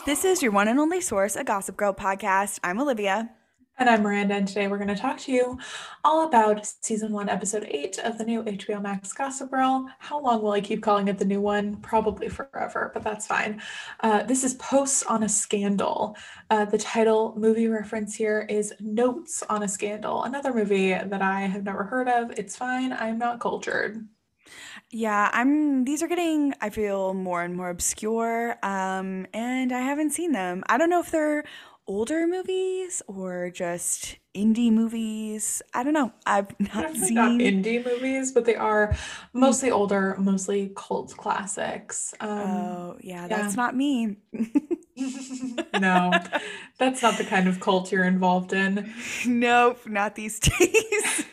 This is your one and only source, a Gossip Girl podcast. I'm Olivia. And I'm Miranda, and today we're going to talk to you all about season one, episode 8 of the new HBO Max Gossip Girl. How long will I keep calling it the new one? Probably forever, but that's fine. This is Posts on a Scandal. The title movie reference here is Notes on a Scandal, another movie that I have never heard of. It's fine, I'm not cultured. Yeah, these are getting, I feel, more and more obscure. And I haven't seen them. I don't know if they're older movies or just indie movies. I don't know. I've not Definitely not seen. indie movies, but they are Hmm. mostly older, mostly cult classics. Oh, yeah, Yeah. that's not me. No, that's not the kind of cult you're involved in. Nope, not these days.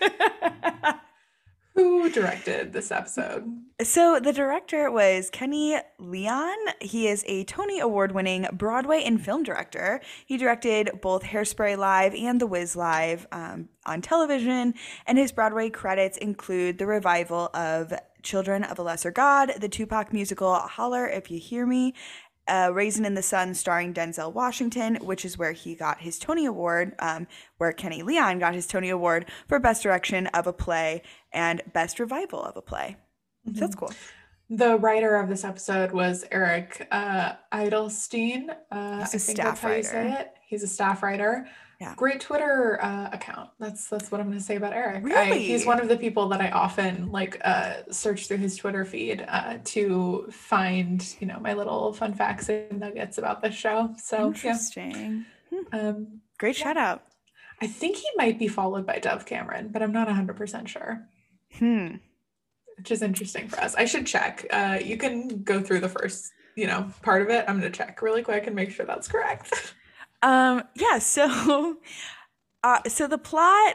Who directed this episode? So the director was Kenny Leon. He is a Tony Award-winning Broadway and film director. He directed both Hairspray Live and The Wiz Live on television, and his Broadway credits include the revival of Children of a Lesser God, the Tupac musical Holler If You Hear Me, Raisin in the Sun starring Denzel Washington, which is where he got his Tony Award, where Kenny Leon got his Tony Award for Best Direction of a Play and Best Revival of a Play. So that's Mhm. cool. The writer of this episode was Eric Edelstein. He's I a think that's staff how you say writer. it. He's a staff writer. Yeah. Great Twitter account. That's what I'm going to say about Eric. He's Really? one of the people that I often search through his Twitter feed to find my little fun facts and nuggets about this show. So yeah, Interesting. Hmm. Great yeah. shout out. I think he might be followed by Dove Cameron, but I'm not 100% sure. Hmm. Which is interesting for us. I should check. You can go through the first, part of it. I'm going to check really quick and make sure that's correct. Yeah, so so the plot.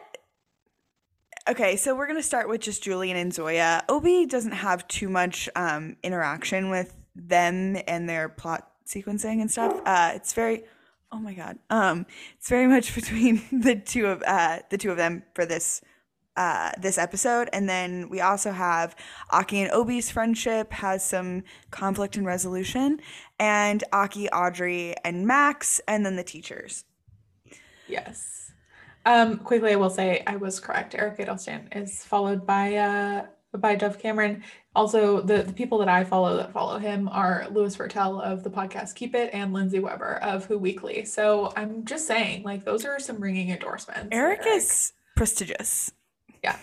Okay, so we're gonna start with just Julian and Zoya. Obi doesn't have too much interaction with them and their plot sequencing and stuff. It's very, oh my God, it's very much between the two of them for this episode, and then we also have Aki and Obi's friendship has some conflict and resolution, and Aki, Audrey, and Max, and then the teachers. Yes. Quickly, I will say I was correct. Eric Edelstein is followed by Dove Cameron. Also, the people that I follow that follow him are Louis Vertel of the podcast Keep It and Lindsay Weber of Who Weekly. So I'm just saying, like, those are some ringing endorsements of Eric Eric. is prestigious. Yeah.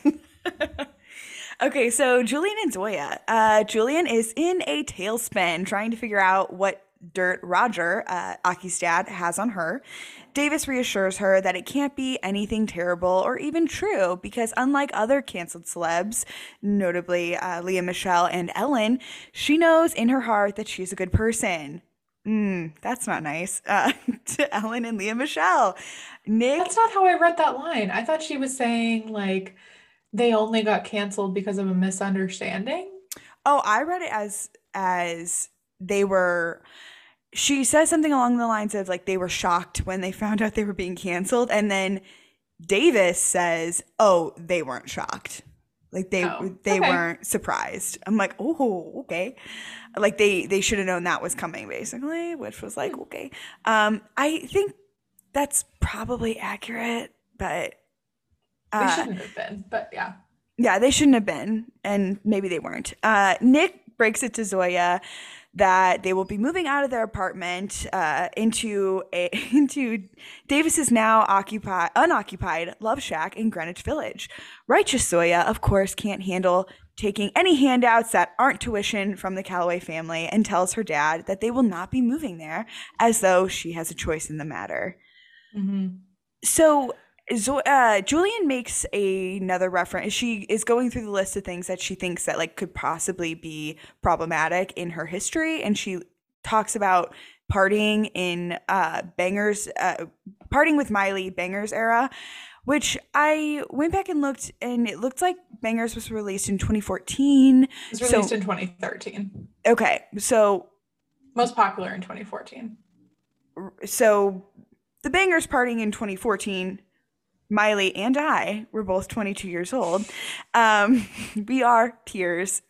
Okay, so Julian and Zoya. Julian is in a tailspin trying to figure out what dirt Roger, Aki's dad, has on her. Davis reassures her that it can't be anything terrible or even true because, unlike other canceled celebs, notably Leah Michelle and Ellen, she knows in her heart that she's a good person. That's not nice. To Ellen and Leah Michelle. That's Nick. not how I read that line. I thought she was saying, like, they only got canceled because of a misunderstanding. Oh, I read it as they were. She says something along the lines of like they were shocked when they found out they were being canceled, and then Davis says, "Oh, they weren't shocked. Like Oh, they okay. weren't surprised." I'm like, "Oh, okay." Like they should have known that was coming, basically, which was like, Hmm. okay. I think that's probably accurate, but They uh, shouldn't have been, but yeah. yeah, they shouldn't have been, and maybe they weren't. Nick breaks it to Zoya that they will be moving out of their apartment into a into Davis's now unoccupied love shack in Greenwich Village. Righteous Zoya, of course, can't handle taking any handouts that aren't tuition from the Calloway family and tells her dad that they will not be moving there, as though she has a choice in the matter. Hmm. So Julian makes another reference. She is going through the list of things that she thinks that like could possibly be problematic in her history, and she talks about partying in partying with Miley Bangers era, which I went back and looked, and it looked like Bangers was released in 2014. It was released So in 2013. okay, Most popular in 2014. so the Bangers partying in 2014 Miley and I were both 22 years old. We are peers.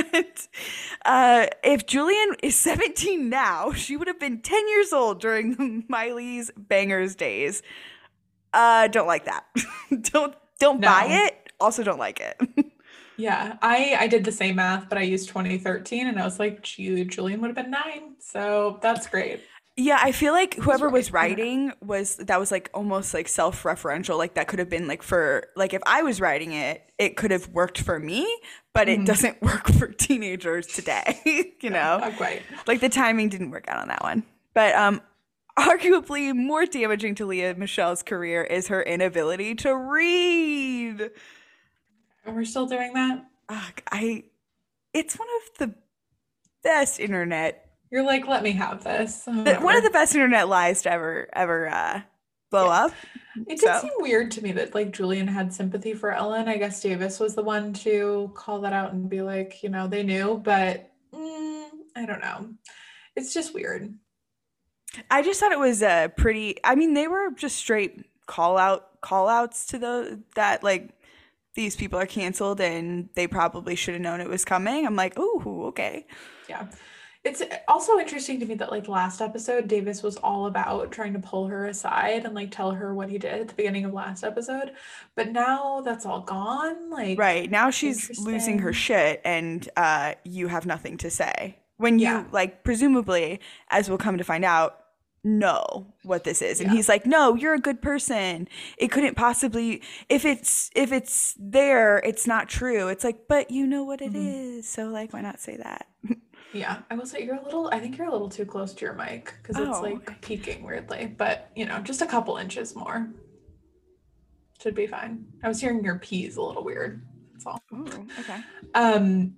And if Julian is 17 now, she would have been 10 years old during the Miley's Bangers days. Don't like that. Don't buy No. it. Also don't like it. Yeah, I did the same math, but I used 2013 and I was like, Julian would have been 9. So that's great. Yeah, I feel like He was whoever right. was I don't know. writing was that was like almost like self-referential. Like that could have been like for like if I was writing it, it could have worked for me, but it Mhm. doesn't work for teenagers today, you No, know? not quite. Like the timing didn't work out on that one. But arguably more damaging to Leah Michelle's career is her inability to read. And we're still doing that? I it's one of the best internet You're like, let me have this. one of the Whatever. best internet lies to ever blow Yeah. up. It did So seem weird to me that like Julian had sympathy for Ellen. I guess Davis was the one to call that out and be like, they knew, but I don't know. It's just weird. I just thought it was a pretty. I mean, they were just straight call outs to the that like these people are canceled and they probably should have known it was coming. I'm like, oh, okay. Yeah. It's also interesting to me that like last episode, Davis was all about trying to pull her aside and like tell her what he did at the beginning of last episode. But now that's all gone. Like, Right now she's losing her interesting. shit, and you have nothing to say when Yeah. you like presumably, as we'll come to find out, know what this is. And Yeah. he's like, no, you're a good person. It couldn't possibly if it's there, it's not true. It's like, but you know what it Mhm. is, so like, why not say that? Yeah. I will say I think you're a little too close to your mic because it's Oh, okay. like peaking weirdly, but just a couple inches more should be fine. I was hearing your P's a little weird. That's all. Ooh, okay. Um,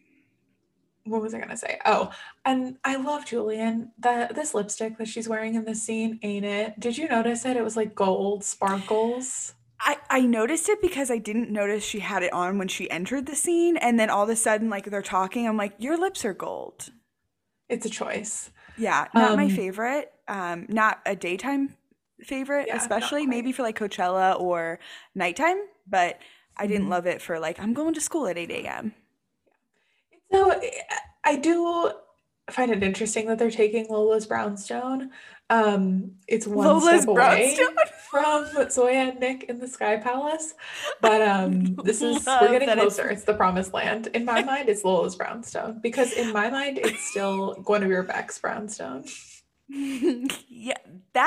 what was I gonna say? Oh, and I love Julian. This lipstick that she's wearing in this scene, ain't it? Did you notice it? It was like gold sparkles. I noticed it because I didn't notice she had it on when she entered the scene, and then all of a sudden, like they're talking, I'm like, your lips are gold. It's a choice. Yeah, not my Um, favorite. Not a daytime favorite, yeah, not especially maybe quite. for like Coachella or nighttime, but I didn't Mhm. love it for like I'm going to school at 8 a.m. So I do find it interesting that they're taking Lola's brownstone. It's one Lola's step brownstone. away from Zoya and Nick in the Sky Palace, but we're Love getting that it's closer. It's the promised land. In my mind, it's Lola's brownstone because in my mind, it's still Guinevere Beck's brownstone. yeah,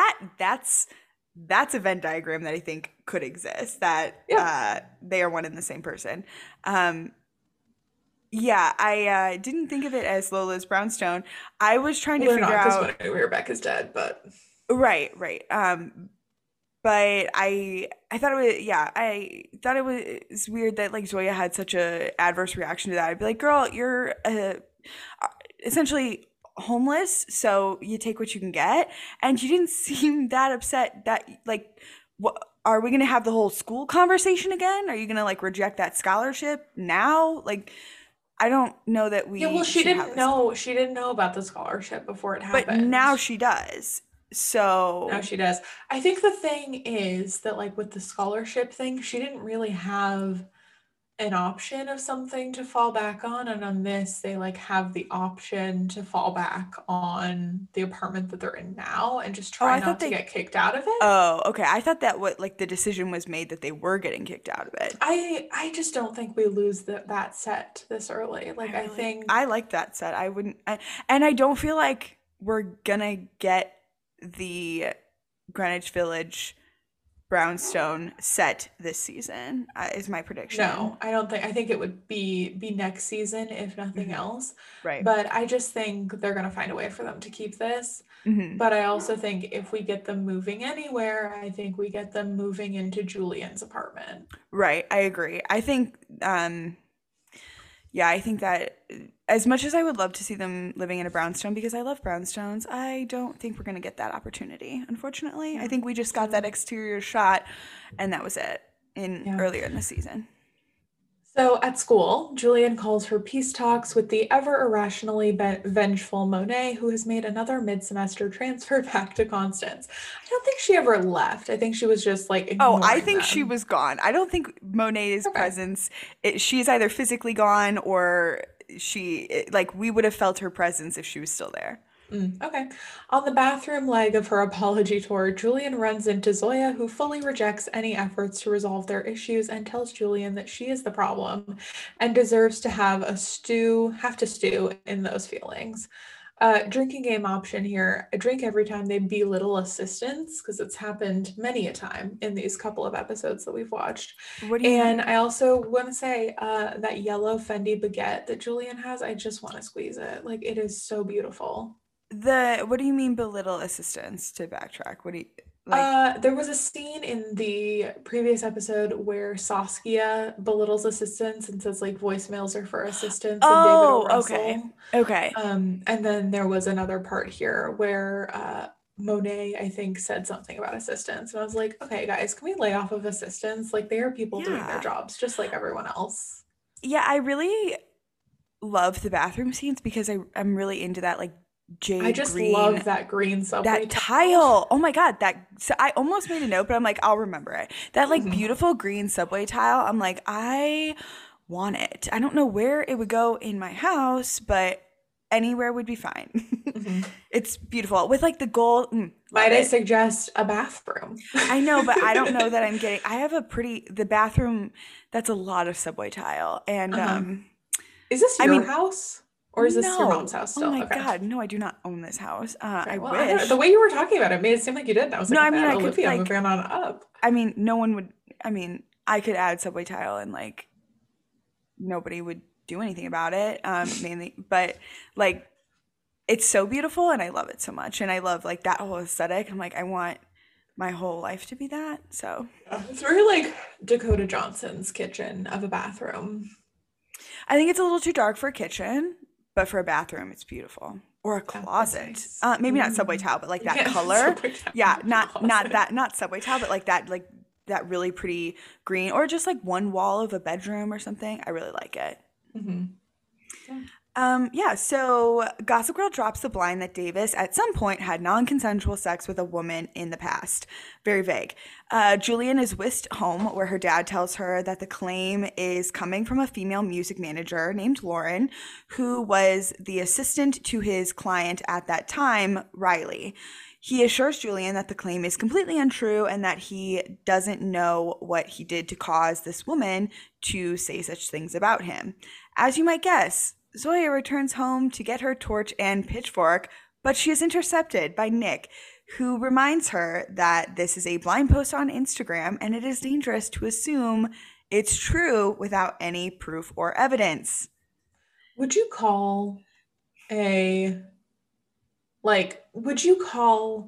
that's a Venn diagram that I think could exist, that Yeah, they are one and the same person. Um, yeah, I didn't think of it as Lola's brownstone. I was trying well, to they're figure not because out. Guinevere Beck is dead, but Right. But I thought it was, yeah, I thought it was weird that like Zoya had such a adverse reaction to that. I'd be like, girl, you're essentially homeless, so you take what you can get. And you didn't seem that upset that like, what are we gonna have the whole school conversation again? Are you gonna like reject that scholarship now? Like, I don't know that yeah, well, we should have this, she didn't know about the scholarship before it but happened. now she does. Now So. she does. I think the thing is that, like, with the scholarship thing, she didn't really have an option of something to fall back on. And on this, they like have the option to fall back on the apartment that they're in now and just Oh, try I thought not to they get kicked out of it. Oh, okay. I thought that what like the decision was made that they were getting kicked out of it. I just don't think we lose that set this early. Like, I I think, like that set. I wouldn't, and I don't feel like we're gonna get the Greenwich Village brownstone set this season. Is my prediction. no, I think it would be next season, if nothing Hmm. else. Right. But I just think they're gonna find a way for them to keep this. Hmm. But I also think if we get them moving anywhere, I think we get them moving into Julian's apartment. Right. I agree. I think. Yeah, I think that as much as I would love to see them living in a brownstone because I love brownstones, I don't think we're gonna get that opportunity. Unfortunately, I Yeah. think we just got that So, exterior shot, and that was it in yeah. earlier in the season. So at school, Julian calls for peace talks with the ever irrationally vengeful Monet, who has made another mid-semester transfer back to Constance. I don't think she ever left. I think she was just like Oh, I ignoring think she them. was gone. I don't think Monet's Okay. presence, she's either physically gone or like, we would have felt her presence if she was still there. Okay. On the bathroom leg of her apology tour, Julian runs into Zoya, who fully rejects any efforts to resolve their issues and tells Julian that she is the problem and deserves to have to stew in those feelings. Drinking game option here. I drink every time they belittle assistants because it's happened many a time in these couple of episodes that we've watched. What do you And mean? I also want to say that yellow Fendi baguette that Julian has, I just want to squeeze it. Like it is so beautiful. What do you mean belittle assistance, to backtrack? What do you like? There was a scene in the previous episode where Saskia belittles assistants and says like voicemails are for assistants and David O. Oh, okay. Russell. Okay. And then there was another part here where Monet, I think, said something about assistants. And I was like, okay, guys, can we lay off of assistants? Like they are people doing their Yeah. jobs just like everyone else. Yeah, I really love the bathroom scenes because I'm really into that like I jade just green, love that green subway that tile. tile. Oh my God, that so I almost made a note, but I'm like, I'll remember it. That like Mhm. beautiful green subway tile. I'm like, I want it. I don't know where it would go in my house, but anywhere would be fine. Mhm. It's beautiful with like the gold. Love Might I it. suggest a bathroom? I know, but I don't know that I'm getting. I have the bathroom. That's a lot of subway tile, and Uh-huh. Is this I your mean, house or is this your mom's no. house Oh still? my Okay. God, no, I do not own this house. Okay. I Well, I don't know. The wish. way you were talking about it made it seem like you did. And I was No, like, I okay, mean, at I could Olivia like. moving on up. I mean, no one would. I mean, I could add subway tile, and like nobody would do anything about it. Mainly, but like it's so beautiful, and I love it so much, and I love like that whole aesthetic. I'm like, I want my whole life to be that. So Yeah, it's very like Dakota Johnson's kitchen of a bathroom. I think it's a little too dark for a kitchen, but for a bathroom, it's beautiful. Or a Yeah, it's closet. nice. Maybe not subway Mm. tile, but like that Yeah, color. subway tile Yeah, in the not closet. that, not subway tile, but like that really pretty green, or just like one wall of a bedroom or something. I really like it. Hmm. Yeah. Yeah, so Gossip Girl drops the blind that Davis at some point had non-consensual sex with a woman in the past. Very vague. Julian is whisked home where her dad tells her that the claim is coming from a female music manager named Lauren, who was the assistant to his client at that time, Riley. He assures Julian that the claim is completely untrue and that he doesn't know what he did to cause this woman to say such things about him. As you might guess, Zoya returns home to get her torch and pitchfork, but she is intercepted by Nick, who reminds her that this is a blind post on Instagram and it is dangerous to assume it's true without any proof or evidence. Would you call a would you call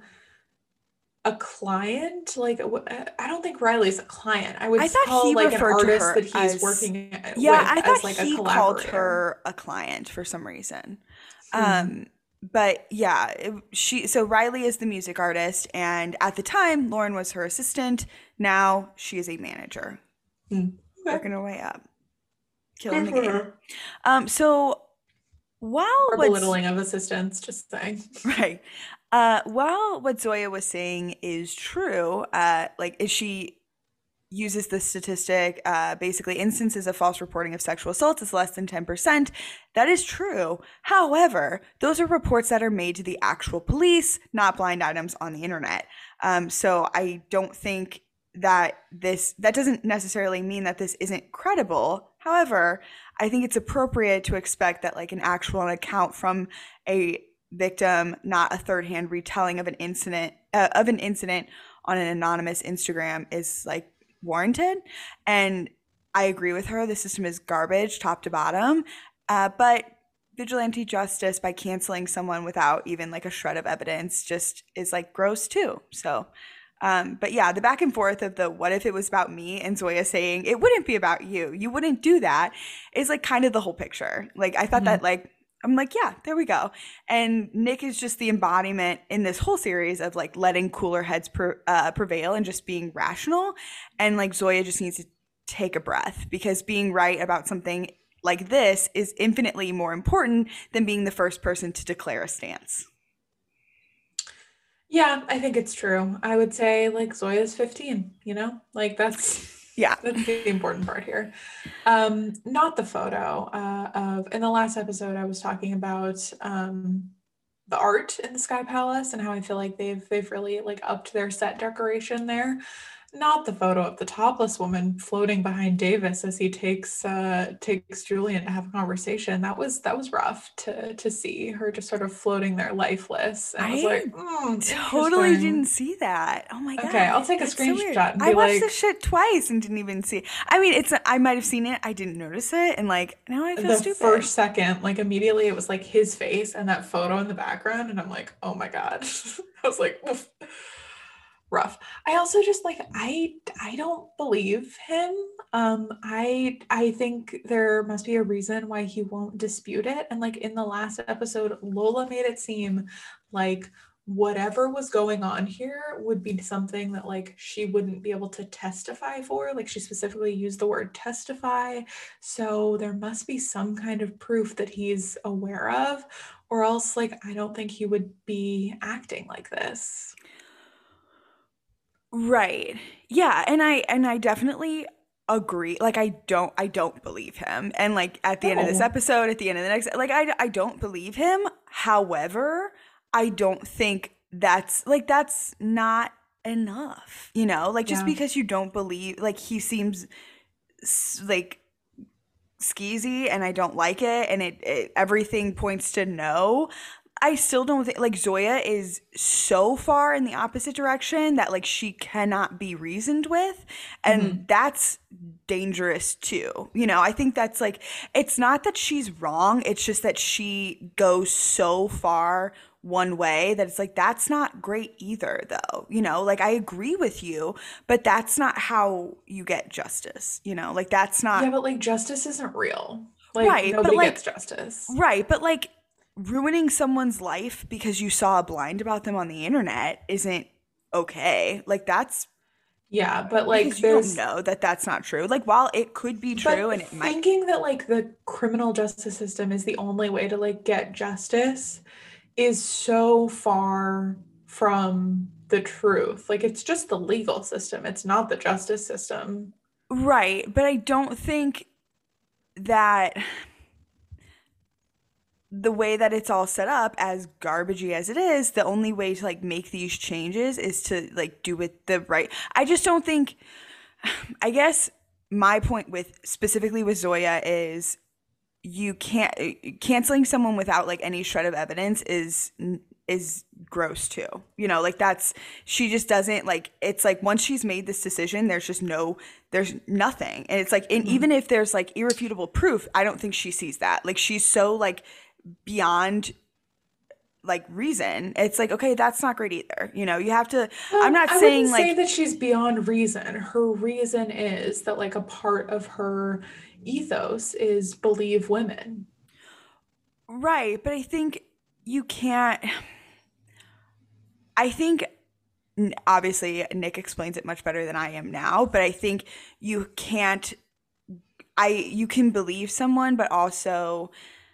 a client I don't think Riley's a client. I would I thought call he like an referred to artist that her he's as, working yeah, with I thought as like a he called collaborator. her a client for some reason. Hmm. But yeah, so Riley is the music artist, and at the time, Lauren was her assistant. Now she is a manager, Hmm. Okay. working her way up, killing Good the for game. her. So while Or what's belittling of assistants, just saying. right, while what Zoya was saying is true, like is she uses this statistic, basically instances of false reporting of sexual assaults is less than 10%. That is true. However, those are reports that are made to the actual police, not blind items on the internet. So I don't think that doesn't necessarily mean that this isn't credible. However, I think it's appropriate to expect that like an actual account from a victim, not a third-hand retelling of an incident on an anonymous Instagram is like warranted. And I agree with her. The system is garbage, top to bottom. But vigilante justice by canceling someone without even like a shred of evidence just is like gross too. So, but yeah, the back and forth of the what if it was about me and Zoya saying it wouldn't be about you, you wouldn't do that, is like kind of the whole picture. Like I thought that Mhm. like I'm like, yeah, there we go. And Nick is just the embodiment in this whole series of like letting cooler heads prevail and just being rational. And like Zoya just needs to take a breath, because being right about something like this is infinitely more important than being the first person to declare a stance. Yeah, I think it's true. I would say like Zoya's 15, you know? Like Yeah. that's the important part here. Not the photo of in the last episode I was talking about the art in the Sky Palace and how I feel like they've really like upped their set decoration there. Not the photo of the topless woman floating behind Davis as he takes Julian to have a conversation. That was rough to see her just sort of floating there lifeless. And I was I like, totally didn't interesting. see that. Oh my Okay, I'll God. take a That's so weird. screenshot and I be watched this like, shit twice and didn't even see. I mean, I might have seen it. I didn't notice it. And like, now I feel the stupid. first second, like immediately it was like his face and that photo in the background, and I'm like, oh my God. I was like, oof, rough. I also just like I don't believe him. I think there must be a reason why he won't dispute it. And like in the last episode, Lola made it seem like whatever was going on here would be something that like she wouldn't be able to testify for. Like she specifically used the word testify. So there must be some kind of proof that he's aware of, or else like I don't think he would be acting like this. Right. Yeah, and I definitely agree. Like I don't believe him. And like at the end of this No. episode, at the end of the next, like I don't believe him. However, I don't think that's not enough. Like just Yeah. because you don't believe, like he seems like skeezy and I don't like it, and everything points to no. I still don't think, like, Zoya is so far in the opposite direction that like she cannot be reasoned with, and Mhm. that's dangerous too. I think that's like, it's not that she's wrong, it's just that she goes so far one way that it's like that's not great either though. Like I agree with you, but that's not how you get justice. Like that's Yeah, not but like justice isn't real. Like right, but nobody gets like justice. right, but like ruining someone's life because you saw a blind about them on the internet isn't okay. Like that's Yeah, but like because you don't there's know that that's not true. Like while it could be true but and it might. thinking that like the criminal justice system is the only way to like get justice is so far from the truth. Like it's just the legal system. It's not the justice system. Right, but I don't think that the way that it's all set up, as garbagey as it is, the only way to like make these changes is to like do it the right. I just don't think, I guess my point with specifically with Zoya is you can't, canceling someone without like any shred of evidence is gross too. Like that's, she just doesn't, like, it's like once she's made this decision, there's nothing. And it's like, and Mhm. even if there's like irrefutable proof, I don't think she sees that. Like she's so like beyond like reason. It's like, okay, that's not great either. You have to, I'm not I wouldn't saying say like, that she's beyond reason. Her reason is that like a part of her ethos is believe women. right, but I think you can't, I think obviously Nick explains it much better than I am now, but I think you can't, you can believe someone, but also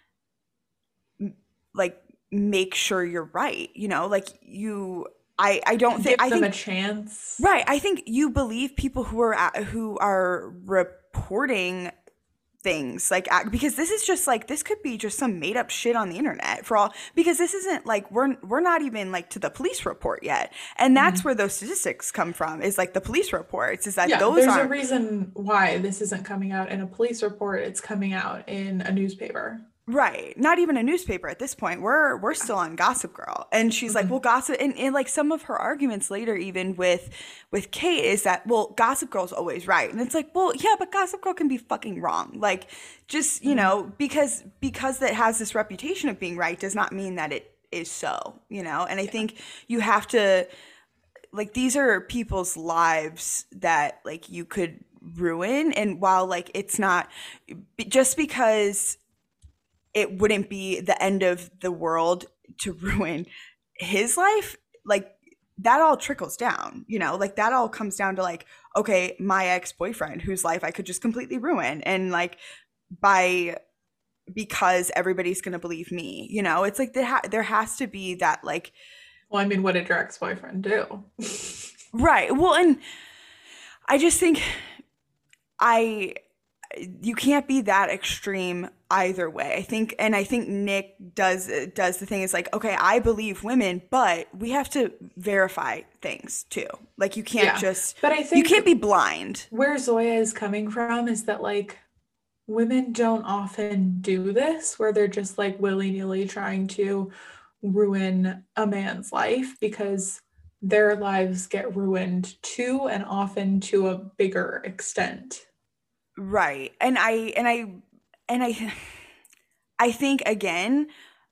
like make sure you're right, like I don't think, Give I them a think, chance. right, I think you believe people who are reporting things like because this is just like, this could be just some made up shit on the internet for all, because this isn't like, we're not even like to the police report yet, and that's Mhm. where those statistics come from, is like the police reports, is that Yeah, those there's a aren't reason why this isn't coming out in a police report. It's coming out in a newspaper. right, not even a newspaper at this point. We're Yeah. still on Gossip Girl, and she's like, well, Mhm. gossip, and like some of her arguments later, even with Kate, is that, well, Gossip Girl's always right, and it's like, well, yeah, but Gossip Girl can be fucking wrong. Like, just Mhm. because it has this reputation of being right does not mean that it is so. And I Yeah. think you have to, like, these are people's lives that like you could ruin, and while like it's not, just because it wouldn't be the end of the world to ruin his life, like that all trickles down, like that all comes down to like, okay, my ex-boyfriend whose life I could just completely ruin, and like by because everybody's going to believe me, it's like there has to be that like, Well, I mean, what did your ex-boyfriend do? right. Well, and I just think I you can't be that extreme either way. I think Nick does the thing is like, okay, I believe women, but we have to verify things too. Like you can't Yeah. just But I you think can't be blind. where Zoya is coming from is that like women don't often do this where they're just like willy-nilly trying to ruin a man's life because their lives get ruined too and often to a bigger extent. Right. And I think again,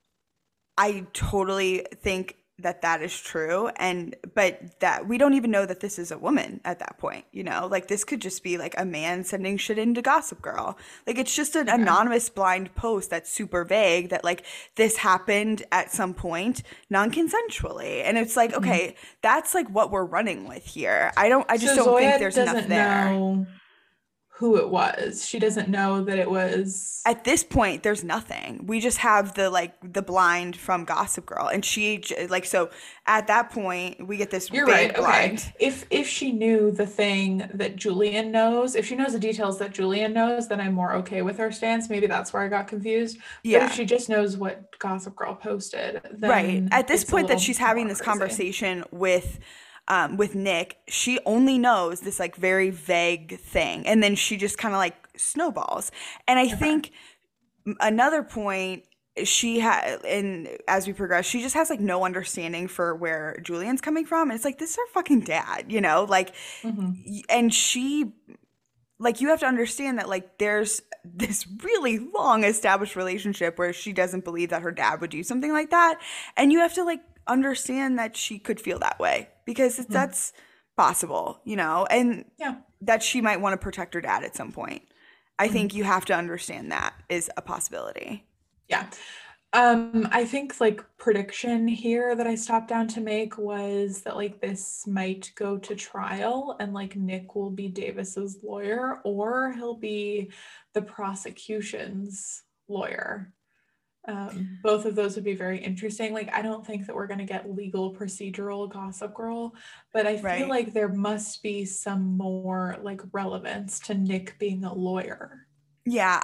I totally think that that is true, and but that we don't even know that this is a woman at that point, like this could just be like a man sending shit into Gossip Girl. Like it's just an Okay. anonymous blind post that's super vague that like this happened at some point non-consensually, and it's like, Mhm. okay, that's like what we're running with here. I just So don't think Zoya there's enough doesn't there. know who it was. She doesn't know that it was. At this point there's nothing. We just have the blind from Gossip Girl, and like, so at that point we get this You're right. vague Okay. blind. If she knew the thing that Julian knows, if she knows the details that Julian knows, then I'm more okay with her stance. Maybe that's where I got confused. But if Yeah, she just knows what Gossip Girl posted, right. then At this it's a point that little she's having more this crazy. conversation with Nick, she only knows this like very vague thing, and then she just kind of like snowballs. And I Okay. think another point she had, and as we progress, she just has like no understanding for where Julian's coming from. And it's like, this is her fucking dad, like, Hmm. and she, like, you have to understand that like there's this really long established relationship where she doesn't believe that her dad would do something like that, and you have to like understand that she could feel that way because Hmm. that's possible, and Yeah. that she might want to protect her dad at some point. I think Hmm. you have to understand that is a possibility. Yeah. I think like prediction here that I stopped down to make was that like this might go to trial and like Nick will be Davis's lawyer or he'll be the prosecution's lawyer. Both of those would be very interesting. Like, I don't think that we're going to get legal procedural Gossip Girl, but I feel Right. like there must be some more like relevance to Nick being a lawyer. Yeah,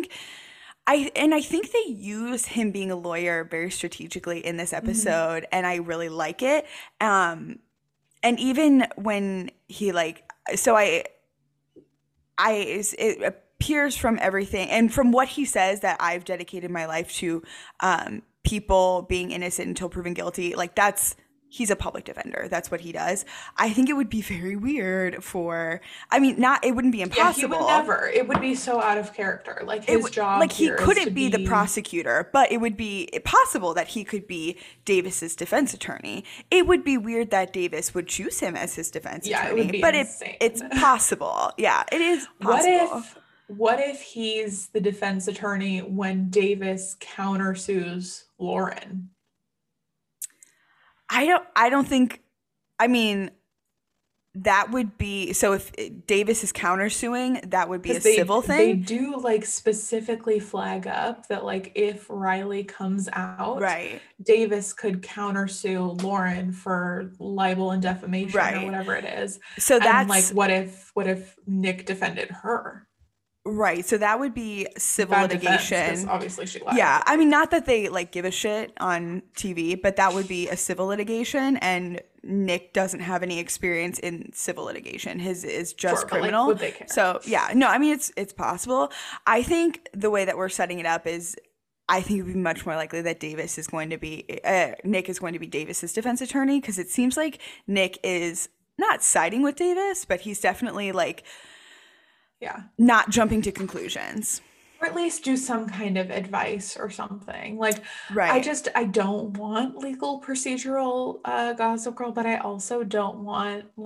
I think they use him being a lawyer very strategically in this Mhm. episode, and I really like it. Um, and even when he like, so it appears from everything and from what he says that I've dedicated my life to people being innocent until proven guilty. Like he's a public defender. That's what he does. I think it would be very weird I mean, not, it wouldn't be Yeah, he would impossible. never. It would be so out of character. Like his job Like he here is to couldn't be the be, prosecutor, but it would be possible that he could be Davis's defense attorney. It would be weird that Davis would choose him as his defense yeah, it would attorney, be but insane. it's possible. Yeah, it is What possible. if what if he's the defense attorney when Davis countersues Lauren? I don't think, I mean, that would be, so if Davis is countersuing, that would be a Because civil they thing. do like specifically flag up that like if Riley comes out, Right. Davis could countersue Lauren for libel and defamation or Right. whatever it is. So And like that's what if Nick defended her? right. So that would be civil Bad defense, because litigation. obviously she lied. Yeah, I mean, not that they like give a shit on TV, but that would be a civil litigation, and Nick doesn't have any experience in civil litigation. His is Sure, just but like criminal. would they care? So yeah, no, I mean it's possible. I think the way that we're setting it up is, I think it would be much more likely that Nick is going to be Davis's defense attorney, because it seems like Nick is not siding with Davis, but he's definitely like Yeah. not jumping to conclusions. Or at least do some kind of advice or something. Like Right. I don't want legal procedural Gossip Girl, but I also don't want like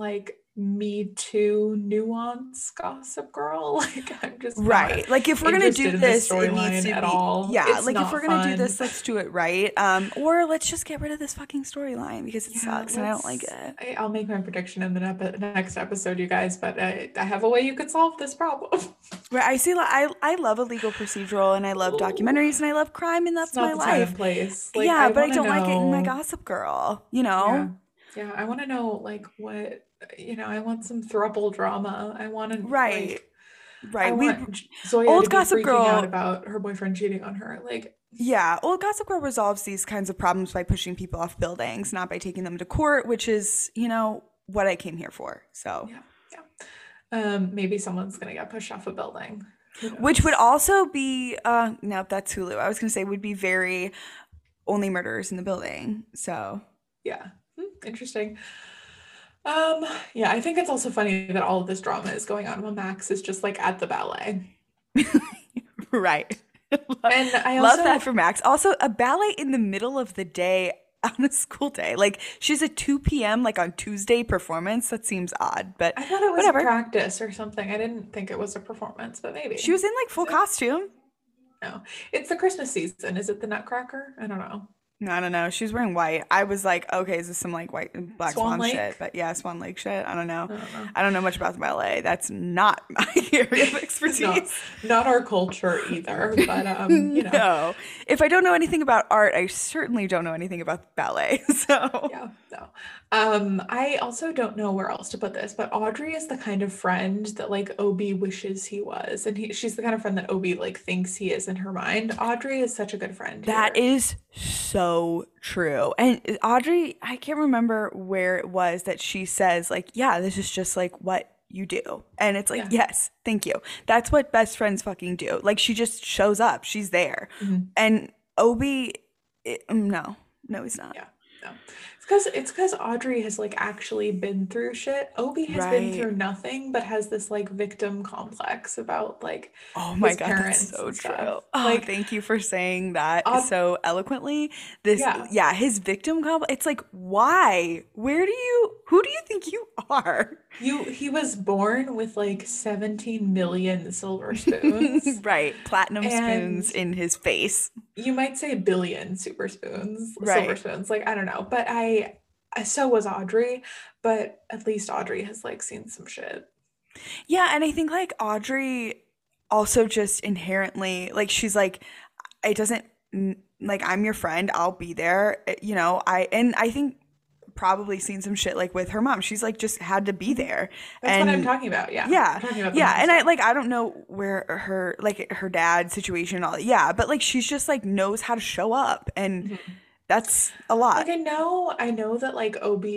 Me Too nuance Gossip Girl. Like I'm just not Right. Like if we're gonna do interested in this this, it needs storyline to at be, all. yeah, It's like if we're not gonna do fun. this, let's do it right. Or let's just get rid of this fucking storyline because it Yeah, sucks and I don't like it. I'll make my prediction in the next episode, you guys, but I have a way you could solve this problem. Right. I love a legal procedural and I love Ooh, documentaries and I love crime and it's that's my not the time and life. place. Like, Yeah, I but I want to don't like it in my know. Gossip Girl, you Yeah. know? Yeah. I want to know, like, what, I want some throuple drama. I want to, Right. like, I Right. want Zoya to Old be Gossip freaking out Girl, about her boyfriend cheating on her. Like, yeah, old Gossip Girl resolves these kinds of problems by pushing people off buildings, not by taking them to court, which is, what I came here for. So, yeah. Yeah. Maybe someone's going to get pushed off a building. Who which would knows? also be, no, that's Hulu. I was gonna say would be very only murderers in the building. So, Yeah. Interesting. Um, yeah, I think it's also funny that all of this drama is going on while Max is just like at the ballet. right. And I Love that also, for Max. Also, a ballet in the middle of the day on a school day. Like she's a 2 p.m. like on Tuesday performance. That seems odd, but I thought it was a whatever. practice or something. I didn't think it was a performance, but She maybe. was in like Is full it? costume. No. It's the Christmas season. Is it the Nutcracker? I don't know. I don't know. She's wearing white. I was like, okay, is this some like white Black Swan Swan shit? Lake? But yeah, Swan Lake shit. I don't know. I don't know. I don't know much about the ballet. That's not my area of Not expertise. not our culture either, but No. If I don't know anything about art, I certainly don't know anything about ballet. So, yeah, no. I also don't know where else to put this, but Audrey is the kind of friend that like Obi wishes he was, and she's the kind of friend that Obi like thinks he is in her mind. Audrey is such a good friend that here. is so true. And Audrey, I can't remember where it was that she says, like, yeah, this is just like what you do. And it's like, Yeah. yes, thank you. That's what best friends fucking do. Like, she just shows up, she's there. Mhm. And Obi, no, no, he's not. Yeah. No. It's because Audrey has like actually been through shit. Obi has been Right. through nothing but has this like victim complex about like Oh my his God, that's parents so and true. stuff. Oh, Like thank you for saying that Aud so eloquently. This, yeah, yeah, his victim complex. It's like, why? Who do you think you are? he was born with like 17 million silver spoons Right, platinum spoons and in his face. you might say billion silver Right. spoons. Like I don't know, but so was Audrey, but at least Audrey has like seen some shit. Yeah, and I think like Audrey also just inherently like she's like it doesn't like I'm your friend, I'll be there, I think probably seen some shit like with her mom. She's like just had to be Mhm. there. That's what I'm And talking about. Yeah. yeah. I'm talking about the Yeah, mom and I stuff. like I don't know where her dad's situation and all that. Yeah, but like she's just like knows how to show up and Mhm. that's a Like lot. I know that like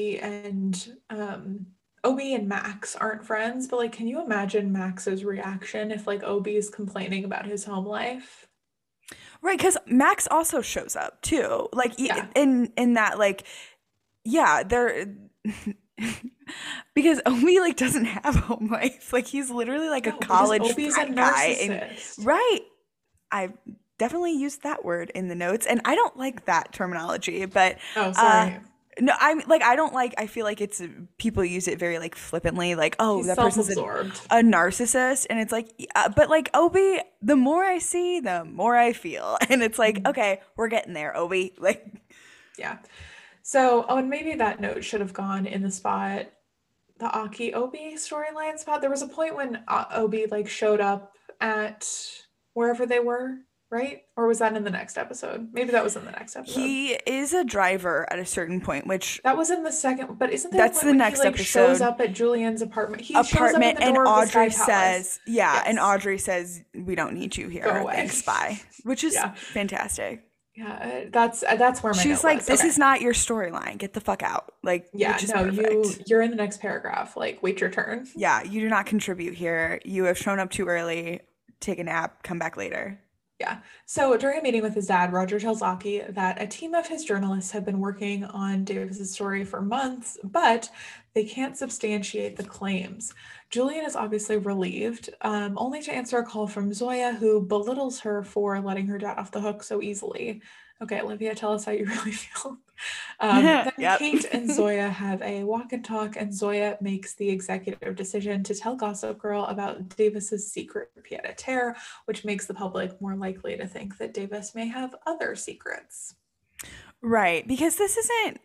Obi and Max aren't friends, but like can you imagine Max's reaction if like Obi is complaining about his home life? Right, cuz Max also shows up too. Like Yeah. in that like yeah, they're because Omi like doesn't have a home life. Like he's literally like a No, because college Obi's a frat guy and narcissist. right. I definitely used that word in the notes and I don't like that terminology, but Oh, uh sorry. no, I'm like I don't like I feel like it's people use it very like flippantly like oh He's that person's self-absorbed. a narcissist and it's like but like Obi the more I see the more I feel and it's like Mhm. okay we're getting there Obi like Yeah. So, oh, and maybe that note should have gone in the spot, the Aki Obi storyline spot. There was a point when Obi like showed up at wherever they were, right? Or was that in the next episode? Maybe that was in the next episode. he is a driver at a certain point which That was in the second, but isn't there a that's point the when he next like shows episode up at Julian's apartment? He shows up at apartment the and door of the Sky Audrey Palace. says yeah and Yes. Audrey says we don't need you Go here away. thanks bye which is Yeah. fantastic. Yeah, that's where my She's note like was. this Okay. is not your storyline get the fuck out like Yeah, which is no, perfect. you're in the next paragraph. Like, wait your turn. Yeah, you do not contribute here. You have shown up too early. Take a nap, come back later. Yeah. So during a meeting with his dad, Roger tells Aki that a team of his journalists have been working on Davis's story for months, but they can't substantiate the claims. Julian is obviously relieved, only to answer a call from Zoya, who belittles her for letting her dad off the hook so easily. Okay, Olivia, tell us how you really feel. Then Yep. Kate and Zoya have a walk and talk, and Zoya makes the executive decision to tell Gossip Girl about Davis's secret pied a terre, which makes the public more likely to think that Davis may have other secrets. Right, because this isn't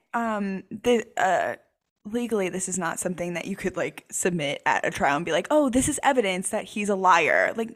legally this is not something that you could like submit at a trial and be like, "Oh, this is evidence that he's a liar." Like,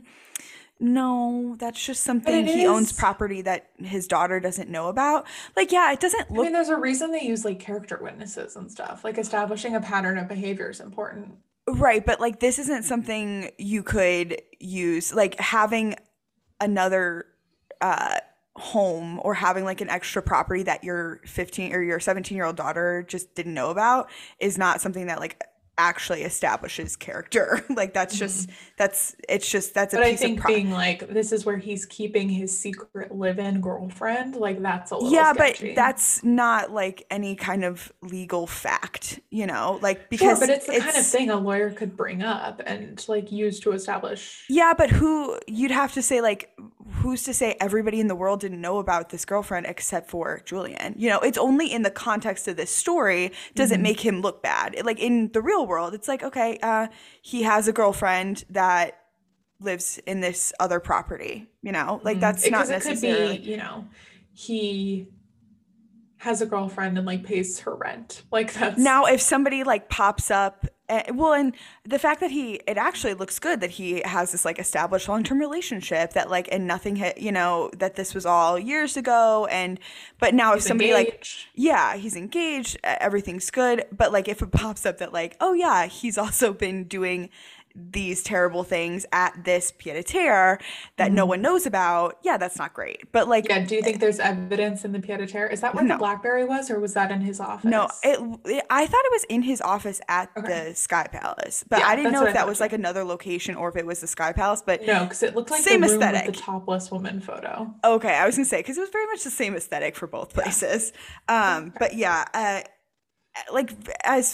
no, that's just But something it he owns is, property that his daughter doesn't know about. Like, yeah, it doesn't I mean, look there's a reason they use like character witnesses and stuff. Like establishing a pattern of behavior is important. right, but like this isn't something you could use like having another uh home or having like an extra property that your 15 or your 17-year-old daughter just didn't know about is not something that like actually establishes character. Like that's just Mhm. that's a But I piece of think pro being like, this is where he's keeping his secret live-in girlfriend, like that's a little yeah, but sketchy. that's not like any kind of legal fact, like Sure, but because it's the kind of it's thing a lawyer could bring up and like use to establish. yeah, but who you'd have to say like who's to say everybody in the world didn't know about this girlfriend except for Julian? It's only in the context of this story does it Mhm. make him look bad. Like in the real world, it's like okay, he has a girlfriend that lives in this other property, like that's not Because it could be, necessarily. he has a girlfriend and like pays her rent. Like that's Now, if somebody like pops up, well, and the fact that it actually looks good that he has this like established long-term relationship that like, and nothing hit, that this was all years ago. But now if he's somebody like, engaged. yeah, he's engaged, everything's good. But like, if it pops up that like, oh yeah, he's also been doing these terrible things at this pied-a-terre that no one Mhm. knows about, yeah, that's not great. But like, Yeah, do you think there's evidence in the pied a terre? Is that where the no. BlackBerry was, or was that in his No, office? I thought it was in his office at Okay. the Sky Palace, but I Yeah, didn't that's know what if I that thought was too. like another location or if it was the Sky Palace, but No, because it looked like the same room with the aesthetic. topless woman photo. Okay, I was gonna say because it was very much the same aesthetic for both Yeah. places. Okay. But yeah, like as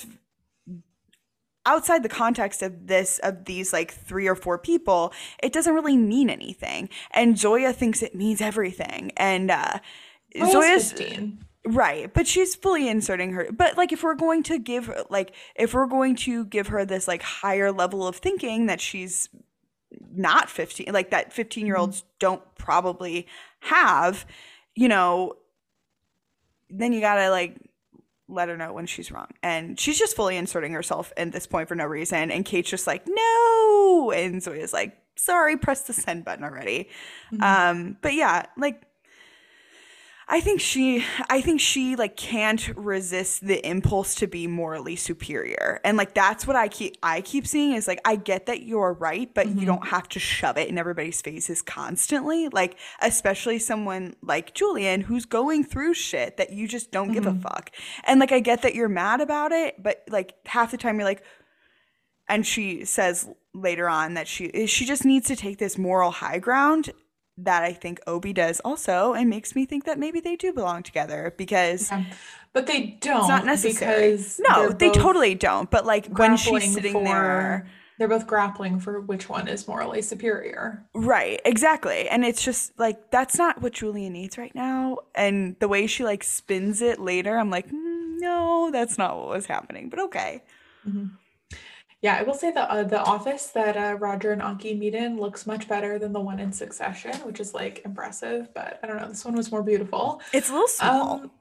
outside the context of these like three or four people, it doesn't really mean anything, and Zoya thinks it means everything, and Zoya's Zoya's 15. right, but she's fully inserting her. But like if we're going to give her this like higher level of thinking that she's not 15, like that 15-year-olds don't probably have, you know, then you got to like let her know when she's wrong. And she's just fully inserting herself at this point for no reason. And Kate's just like, "No." And Zoya's like, "Sorry, press the send button already." Mhm. But yeah, like I think she like can't resist the impulse to be morally superior. And like that's what I keep seeing is like I get that you're right, but you Mhm. don't have to shove it in everybody's faces constantly. Like especially someone like Julian who's going through shit that you just don't give a Mhm. fuck. And like I get that you're mad about it, but like half the time you're like and she says later on that she just needs to take this moral high ground that I think Obi does also, and makes me think that maybe they do belong together because Yeah. But they it's not don't necessary. because No, they totally don't. But like when she's grappling sitting there, for they're both grappling for which one is morally superior. right, exactly. And it's just like that's not what Julia needs right now. And the way she like spins it later, I'm like, no, that's not what was happening. But okay. Mhm. Yeah, I will say the office that Roger and Anki meet in looks much better than the one in Succession, which is like impressive. But I don't know, this one was more beautiful. It's a little small. Um,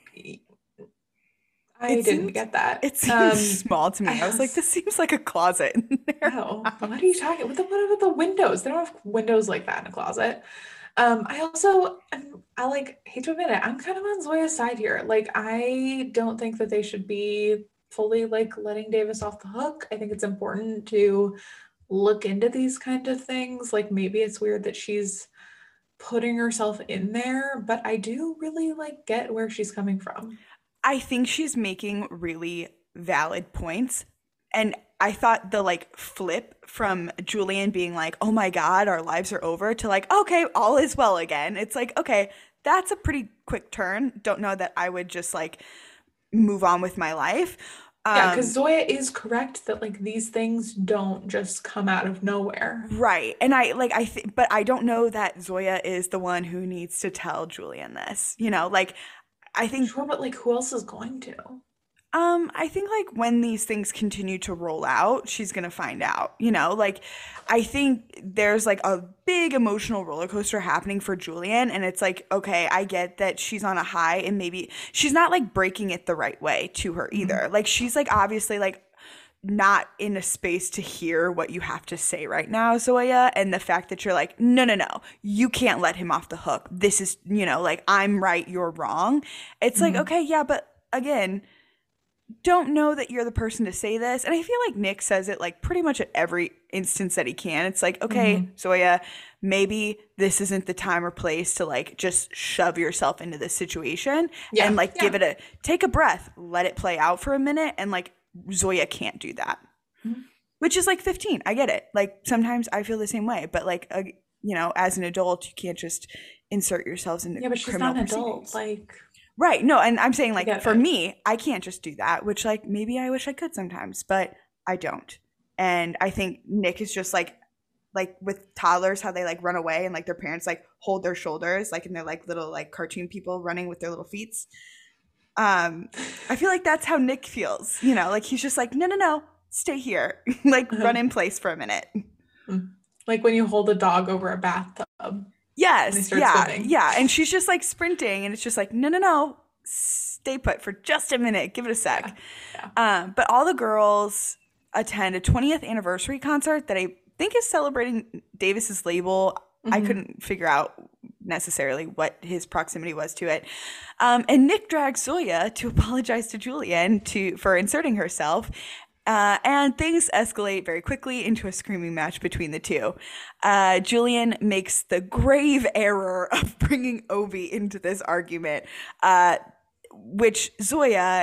I It didn't seems get that. it seems small to me. I I was like, also, this seems like a closet in their oh, what are you house. talking? What about the windows? They don't have windows like that in a closet. I also, I like hate to admit it, I'm kind of on Zoya's side here. Like, I don't think that they should be fully like letting Davis off the hook. I think it's important to look into these kind of things. Like, maybe it's weird that she's putting herself in there, but I do really like get where she's coming from. I think she's making really valid points. And I thought the like flip from Julian being like, oh my God, our lives are over to like, okay, all is well again. It's like, okay, that's a pretty quick turn. Don't know that I would just like move on with my life. Yeah, because Um, Zoya is correct that like these things don't just come out of nowhere. right. And I think, but I don't know that Zoya is the one who needs to tell Julian this. Like I think Sure, but like who else is going to? I think like when these things continue to roll out, she's gonna find out, like I think there's like a big emotional roller coaster happening for Julian, and it's like, okay, I get that she's on a high and maybe she's not like breaking it the right way to her Mhm. either. Like she's like obviously like not in a space to hear what you have to say right now, Zoya, and the fact that you're like, no, no, no, you can't let him off the hook. This is, like I'm right, you're wrong. It's like, Mhm. okay, yeah, but again, don't know that you're the person to say this. And I feel like Nick says it like pretty much at every instance that he can. It's like, okay, Mhm. Zoya, maybe this isn't the time or place to like just shove yourself into this situation and Yeah, like yeah. take a breath, let it play out for a minute. And like Zoya can't do that, Mhm. which is like 15. I get it. Like sometimes I feel the same way, but like, as an adult, you can't just insert yourselves into Yeah, but she's criminal not an adult. proceedings. Like, Right. No, and I'm saying I like get for it. me, I can't just do that, which like maybe I wish I could sometimes, but I don't. And I think Nick is just like with toddlers how they like run away and like their parents like hold their shoulders like and they're like little like cartoon people running with their little feet. I feel like that's how Nick feels, like he's just like no no no, stay here. Like run in place for a minute. Mhm. Like when you hold a dog over a bathtub and they Yes, start yeah, swimming. yeah. And she's just like sprinting and it's just like no no no, stay put for just a minute, give it a Yeah. sec. Yeah. But all the girls attend a 20th anniversary concert that I think is celebrating Davis's label. I Hmm. couldn't figure out necessarily what his proximity was to it. And Nick drags Zoya to apologize to Julian for inserting herself. And things escalate very quickly into a screaming match between the two. Julian makes the grave error of bringing Obi into this argument, uh, which Zoya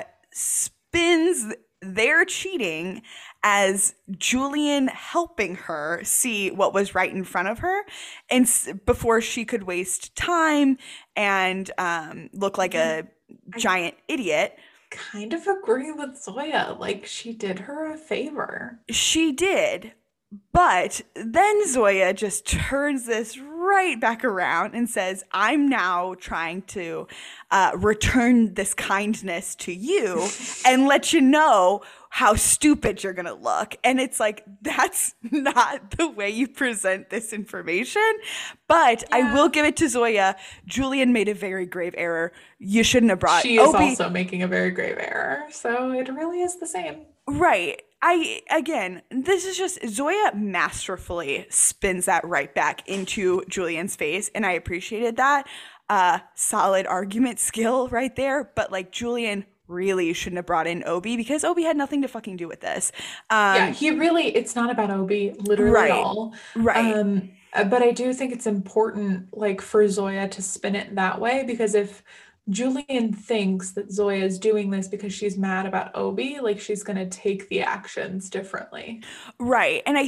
spins their cheating as Julian helping her see what was right in front of her, and before she could waste time and look like Yeah. a I giant idiot. kind of agree with Zoya. Like she did her a favor. She did, but then Zoya just turns this right back around and says, I'm now trying to return this kindness to you and let you know how stupid you're going to look. And it's like, that's not the way you present this information. But I will Yeah. give it to Zoya. Julian made a very grave error. You shouldn't have brought She is Obi. also making a very grave error. So it really is the same. Right. Again, this is just Zoya masterfully spins that right back into Julian's face, and I appreciated that. Solid argument skill right there, but like Julian really shouldn't have brought in Obi because Obi had nothing to fucking do with this. Yeah, Um, he really, it's not about Obi literally at right, all. right. But I do think it's important, like, for Zoya to spin it that way because if Julian thinks that Zoya is doing this because she's mad about Obi, like, she's gonna take the actions differently. Right. And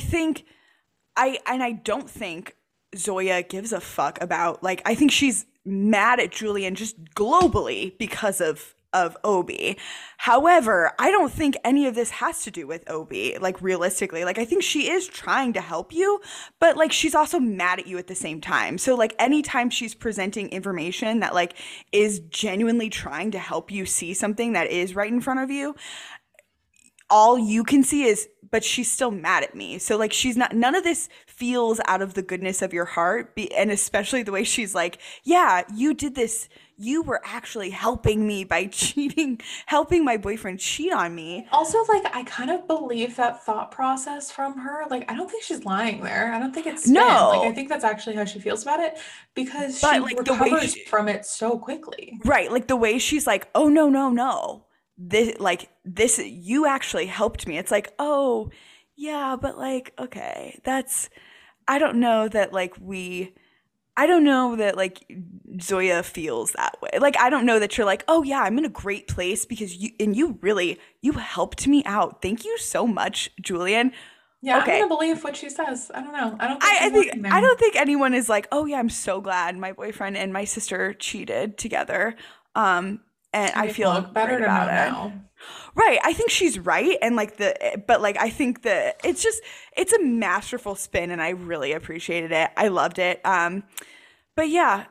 I don't think Zoya gives a fuck about like I think she's mad at Julian just globally because of Obi. However, I don't think any of this has to do with Obi, like realistically. Like I think she is trying to help you, but like she's also mad at you at the same time. So like anytime she's presenting information that like is genuinely trying to help you see something that is right in front of you, all you can see is but she's still mad at me, so like she's not, none of this feels out of the goodness of your heart, and especially the way she's like, yeah, you did this, you were actually helping me by cheating, helping my boyfriend cheat on me. Also, like, I kind of believe that thought process from her. Like, I don't think she's lying there. I don't think it's spin. Like, I No, think that's actually how she feels about it because but she like the way recovers she, from it so quickly. right, like the way she's like, oh no no no, this you actually helped me, it's like, oh yeah, but like okay, that's, I don't know that like we, I don't know that like Zoya feels that way. Like I don't know that you're like, "Oh yeah, I'm in a great place because you really you helped me out. Thank you so much, Julian." Yeah, I'm Okay. gonna believe what she says. I don't know. I don't think I she's think lying I there. don't think anyone is like, "Oh yeah, I'm so glad my boyfriend and my sister cheated together." Um and I I mean, feel look, great better to about know it. now. Right. I think she's right. And like but like, I think it's a masterful spin and I really appreciated it. I loved it. But yeah,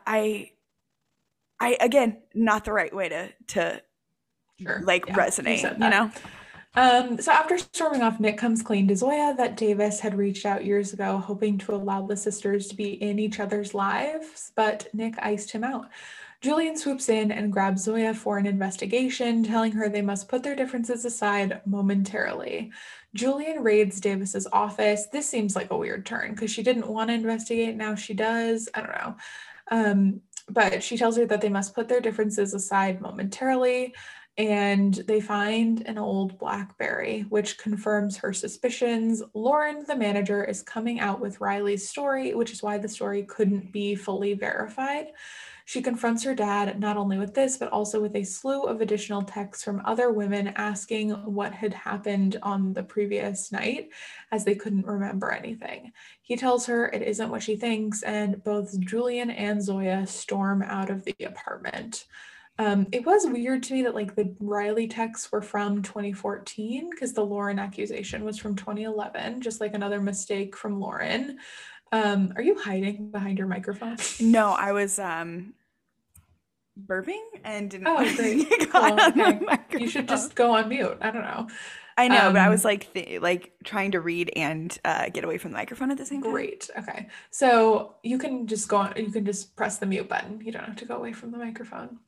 again, not the right way to Sure. like Yeah, you resonate, said you that. know? So after storming off, Nick comes clean to Zoya that Davis had reached out years ago, hoping to allow the sisters to be in each other's lives, but Nick iced him out. Julian swoops in and grabs Zoya for an investigation, telling her they must put their differences aside momentarily. Julian raids Davis's office. This seems like a weird turn because she didn't want to investigate, now she does. I don't know. But she tells her that they must put their differences aside momentarily, and they find an old Blackberry, which confirms her suspicions. Lauren, the manager, is coming out with Riley's story, which is why the story couldn't be fully verified. She confronts her dad not only with this, but also with a slew of additional texts from other women asking what had happened on the previous night, as they couldn't remember anything. He tells her it isn't what she thinks, and both Julian and Zoya storm out of the apartment. It was weird to me that like the Riley texts were from 2014 because the Lauren accusation was from 2011, just like another mistake from Lauren. Are you hiding behind your microphone? No, I was burping and didn't Oh, want to great. get caught Cool. on the Okay. You should microphone. just go on mute. I don't know. I know, but I was Um, like like trying to read and get away from the microphone at the same time. Great. Okay. So you can just go on, you can just press the mute button. You don't have to go away from the microphone.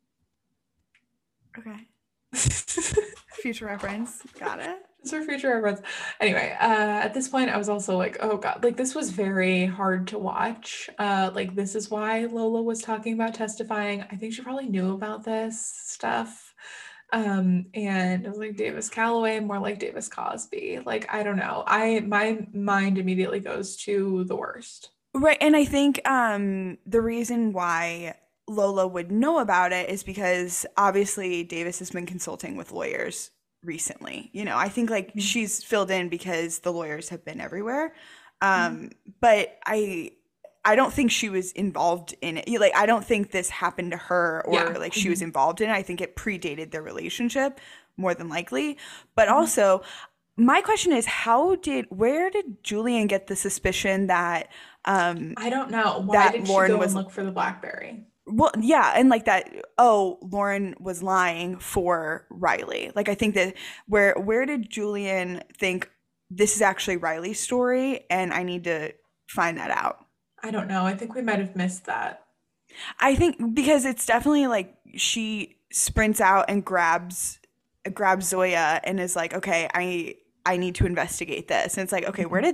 Okay. Future reference. Got it. Just for future reference. Anyway, at this point, I was also like, oh God, like this was very hard to watch. Like this is why Lola was talking about testifying. I think she probably knew about this stuff. And it was like Davis Calloway, more like Davis Cosby. Like, I don't know. My mind immediately goes to the worst. Right, and I think the reason why Lola would know about it is because obviously Davis has been consulting with lawyers recently. You know, I think like Mhm. she's filled in because the lawyers have been everywhere. Mhm. But I don't think she was involved in it. Like I don't think this happened to her or Yeah. like she was Mhm. involved in it. I think it predated their relationship more than likely. But Mhm. also my question is where did Julian get the suspicion um I don't know. Why that did she Lauren go and was look for the BlackBerry? well, yeah, and like that, oh, Lauren was lying for Riley. Like I think that where did Julian think this is actually Riley's story and I need to find that out? I don't know. I think we might have missed that. I think because it's definitely like she sprints out and grabs Zoya and is like, okay, I need to investigate this. And it's like, okay, Mhm.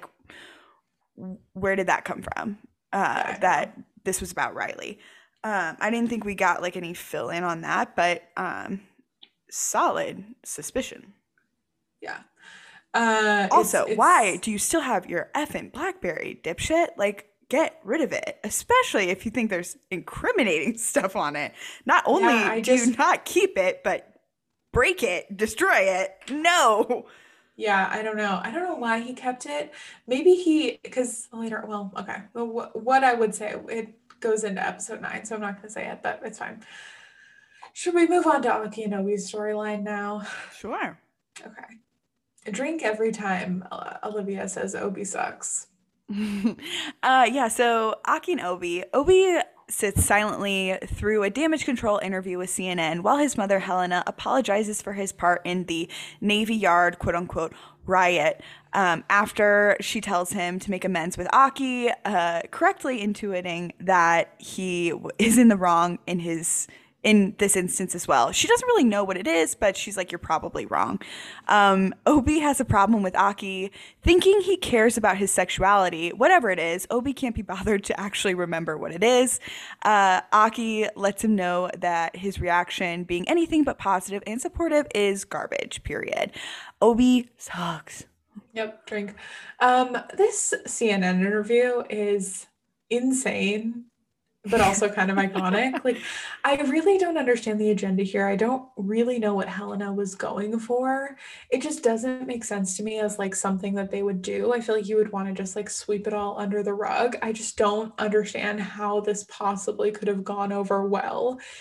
where did that come from? Yeah, I don't know. That this was about Riley. I didn't think we got like any fill in on that, but solid suspicion. Yeah. Also, why It's do you still have your effing BlackBerry, dipshit? Like, get rid of it, especially if you think there's incriminating stuff on it. Not yeah, only I do you just not keep it, but break it, destroy it. No. yeah, I don't know. I don't know why he kept it. Maybe he because later, well, okay. Well, what I would say it goes into episode 9, so I'm not going to say it, but it's fine. Should we move on to Aki and Obi's storyline now? Sure. Okay. Drink every time Olivia says Obi sucks. Yeah, so Aki and Obi sits silently through a damage control interview with CNN while his mother Helena apologizes for his part in the Navy Yard quote unquote riot. After she tells him to make amends with Aki, correctly intuiting that is in the wrong in this instance as well. She doesn't really know what it is, but she's like, you're probably wrong. Obi has a problem with Aki thinking he cares about his sexuality. Whatever it is, Obi can't be bothered to actually remember what it is. Aki lets him know that his reaction, being anything but positive and supportive, is garbage, period. Obi sucks. Yep, drink. This CNN interview is insane, but also kind of iconic. Like, I really don't understand the agenda here. I don't really know what Helena was going for. It just doesn't make sense to me as like something that they would do. I feel like you would want to just like sweep it all under the rug. I just don't understand how this possibly could have gone over well.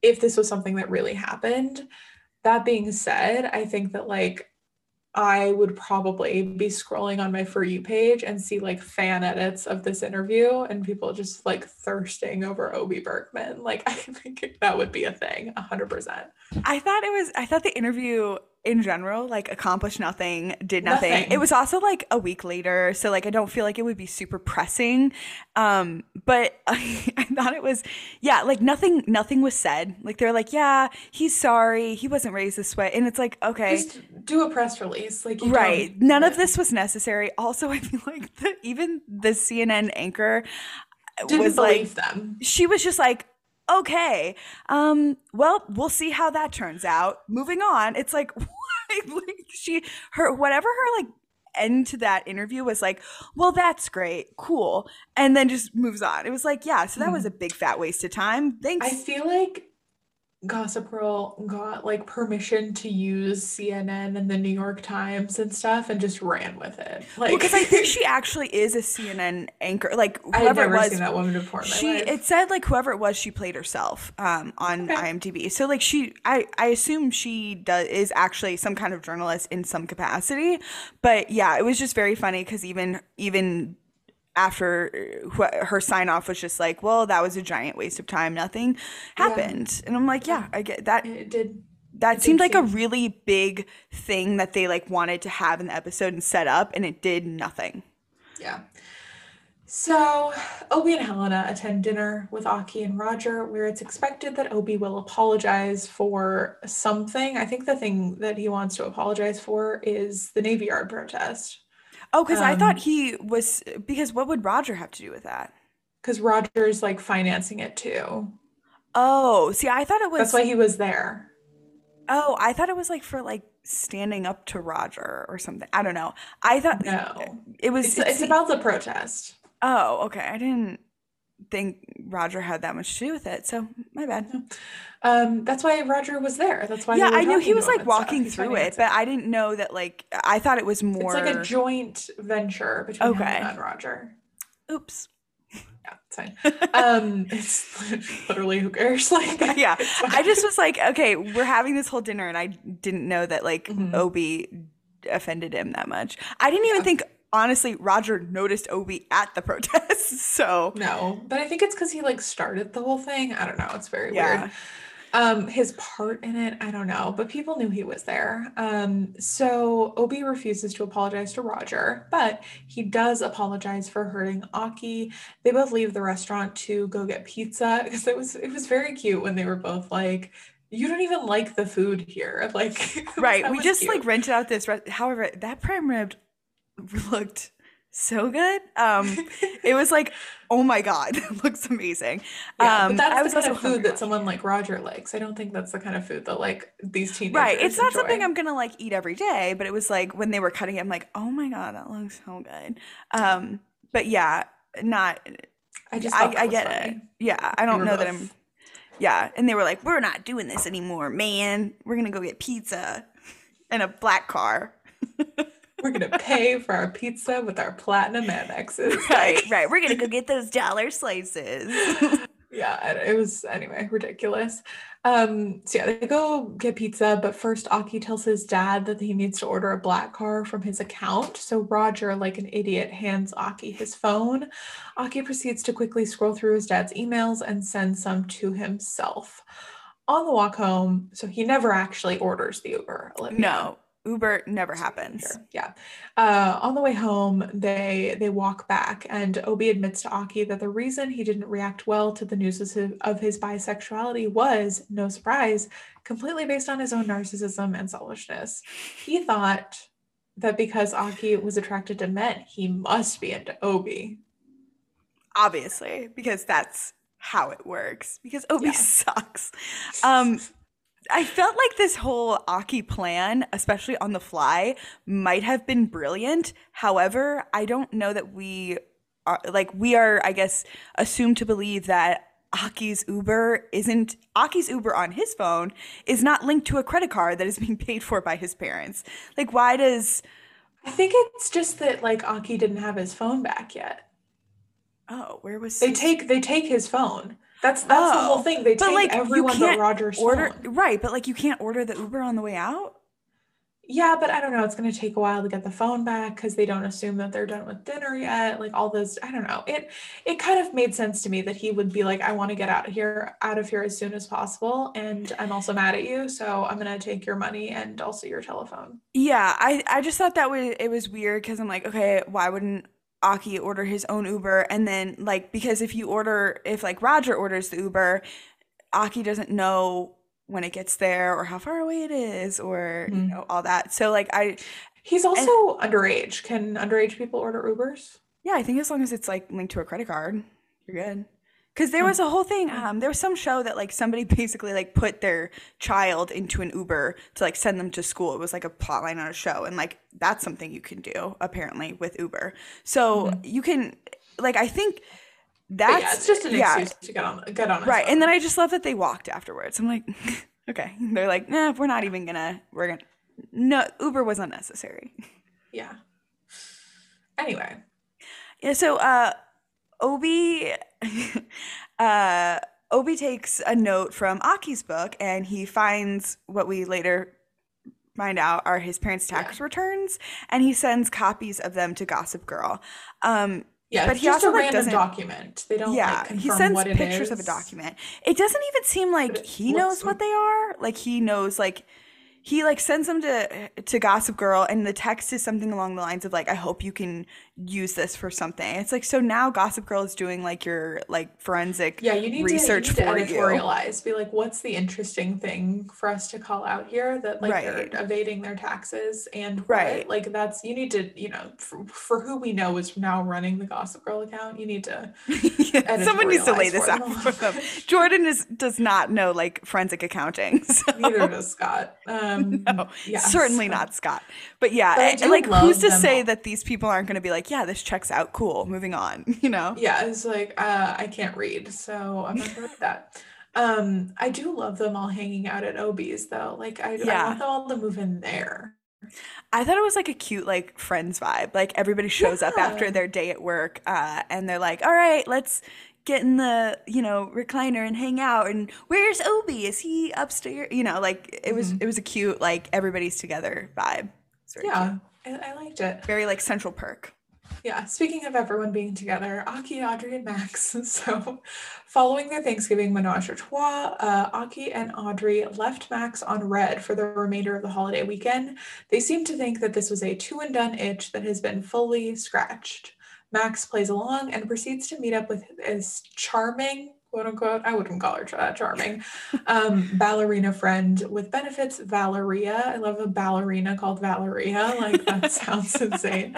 if this was something that really happened. That being said, I think that like I would probably be scrolling on my For You page and see like fan edits of this interview and people just like thirsting over Obi Bergman. Like I think that would be a thing, 100%. I thought the interview in general like accomplished nothing, did nothing. It Nothing. was also like a week later, so like I don't feel like it would be super pressing. But I thought it was, yeah, like nothing was said. Like they're like, yeah, he's sorry, he wasn't raised this way. And it's like, okay, Just do a press release. Like you don't right. need None of to. this was necessary. Also, I feel like even the CNN anchor Didn't was like, believe them. she was just like, okay, well, we'll see how that turns out. Moving on. It's like, what? Like whatever her like end to that interview was like, well, that's great, cool, and then just moves on. It was like, yeah, so that was a Mhm. big fat waste of time. I Thanks. feel like Gossip Girl got like permission to use CNN and the New York Times and stuff and just ran with it. Well, Like because I think she actually is a CNN anchor. Like I had whoever it never seen was, that woman before in my she it life. said like whoever it was, she played herself on Okay. IMDb. So like I assume she does is actually some kind of journalist in some capacity. But yeah, it was just very funny because even after her sign off was just like, well, that was a giant waste of time. Nothing Yeah. happened, and I'm like, Yeah. yeah, I get that. It did That it seemed did like a seem really big thing that they like wanted to have in the episode and set up, and it did nothing. yeah. So, Obi and Helena attend dinner with Aki and Roger, where it's expected that Obi will apologize for something. I think the thing that he wants to apologize for is the Navy Yard protest. Oh, because I thought Um, he was, because what would Roger have to do with that? because Roger's like financing it too. Oh, see, I thought it That's was, why he was there. oh, I thought it was like for like standing up to Roger or something. I don't know. I thought No. it was, It's about the protest. oh, okay. I didn't think Roger had that much to do with it. So my bad. That's why Roger was there. That's why they Yeah, were I knew he talking to was him like and stuff. walking He's through it, financing but I it. didn't know that like, I thought it was It's like a more, joint venture between Helena okay. and Roger. Oops. Yeah, it's fine. It's literally who cares? Like, Yeah, it's I fine. just was like, okay, we're having this whole dinner, and I didn't know that like Mhm. Obi offended him that much. I didn't even Yeah, think, honestly, Roger noticed Obi at the protest. So no, but I think it's because he like started the whole thing. I don't know. It's very weird. yeah, His part in it, I don't know, but people knew he was there. So Obi refuses to apologize to Roger, but he does apologize for hurting Aki. They both leave the restaurant to go get pizza because it was very cute when they were both like, "You don't even like the food here." Like right. that We was just like cute. rented out this. However, that prime rib looked so good. It was like, oh my God, it looks amazing. Yeah, but that's I the was kind also of food hungry that watching someone it. like Roger likes. I don't think that's the kind of food that like these Right. It's teenagers not something enjoy. I'm gonna like eat every day, but it was like when they were cutting it, I'm like, oh my God, that looks so good. Yeah, But yeah, not, I just I, thought that I was get it. funny. Yeah, I They don't were know that I'm, both. yeah. And they were like, we're not doing this anymore, man. We're gonna go get pizza in a black car. We're gonna pay for our pizza with our platinum Amexes. Right, Like, right. We're gonna go get those dollar slices. yeah, it was anyway ridiculous. So yeah, they go get pizza, but first Aki tells his dad that he needs to order a black car from his account. So Roger, like an idiot, hands Aki his phone. Aki proceeds to quickly scroll through his dad's emails and send some to himself. On the walk home, so he never actually orders the Uber, Olivia. No, Uber never Just making happens. sure. Yeah. On the way home, they walk back, and Obi admits to Aki that the reason he didn't react well to the news of his bisexuality was, no surprise, completely based on his own narcissism and selfishness. He thought that because Aki was attracted to men, he must be into Obi. Obviously, because that's how it works. Because Obi Yeah. sucks. Um, I felt like this whole Aki plan, especially on the fly, might have been brilliant. However, I don't know that we are, I guess, assumed to believe that Aki's Uber on his phone is not linked to a credit card that is being paid for by his parents. Like, why does, I think it's just that like Aki didn't have his phone back yet. oh, where was They his, take they take his phone. That's the whole Oh, thing. They but take like you everyone but can't Roger's order, phone. right? But like you can't order the Uber on the way out. Yeah, but I don't know. It's going to take a while to get the phone back because they don't assume that they're done with dinner yet. Like all this, I don't know. It kind of made sense to me that he would be like, I want to get out of here as soon as possible, and I'm also mad at you, so I'm going to take your money and also your telephone. Yeah, I just thought that was it was weird because I'm like, okay, why wouldn't Aki order his own Uber? And then like because if like Roger orders the Uber, Aki doesn't know when it gets there or how far away it is or Mhm. all that. So like I He's and also underage. Can underage people order Ubers? yeah, I think as long as it's like linked to a credit card, you're good. Because there Oh, was a whole thing, okay. there was some show that like somebody basically like put their child into an Uber to like send them to school. It was like a plot line on a show, and like that's something you can do apparently with Uber. So Mhm. you can like I think But yeah, that's it's just an yeah, excuse to get on his right. And then phone. I just love that they walked afterwards. I'm like, okay. They're like, nah, we're not even gonna we're gonna no Uber was unnecessary. Yeah. Anyway, Yeah, so Obi uh Obi takes a note from Aki's book and he finds what we later find out are his parents' yeah. tax returns and he sends copies of them to Gossip Girl. Um Yeah, but it's he just also a like random doesn't document. They don't like yeah, he confirm sends what it pictures of a is, document. It doesn't even seem but like it he looks knows so what they are. Like he knows like he like sends them to Gossip Girl and the text is something along the lines of like I hope you can use this for something. It's like so now Gossip Girl is doing like your like forensic yeah, you research need to for you. editorialize. Be like, what's the interesting thing for us to call out here that like they're Right. evading their taxes and what? Right. Like that's you need to, for who we know is now running the Gossip Girl account, you need to Yeah, someone needs to lay editorialize this for them out a for little them. bit. Jordan does not know like forensic accounting. Neither So does Scott. no, Yeah, certainly so not Scott. But but I yeah, do like who's love to them say all. that these people aren't going to be like, yeah, this checks out. Cool. Moving on, you know? Yeah, it's like I can't read, so I'm not gonna read that. I do love them all hanging out at Obi's though. Like I want Yeah. them all to move in there. I thought it was like a cute like friends vibe. Like everybody shows up after Yeah. their day at work and they're like, "All right, let's get in the, recliner and hang out." And where's Obi? Is he upstairs? Like it Hmm. was a cute like everybody's together vibe. It's very cute. Yeah, I liked it. Very like Central Perk. Yeah, speaking of everyone being together, Aki, Audrey, and Max. So, following their Thanksgiving menage a trois, Aki and Audrey left Max on red for the remainder of the holiday weekend. They seem to think that this was a two and done itch that has been fully scratched. Max plays along and proceeds to meet up with his charming, quote unquote, I wouldn't call her charming, ballerina friend with benefits, Valeria. I love a ballerina called Valeria. Like, that sounds insane.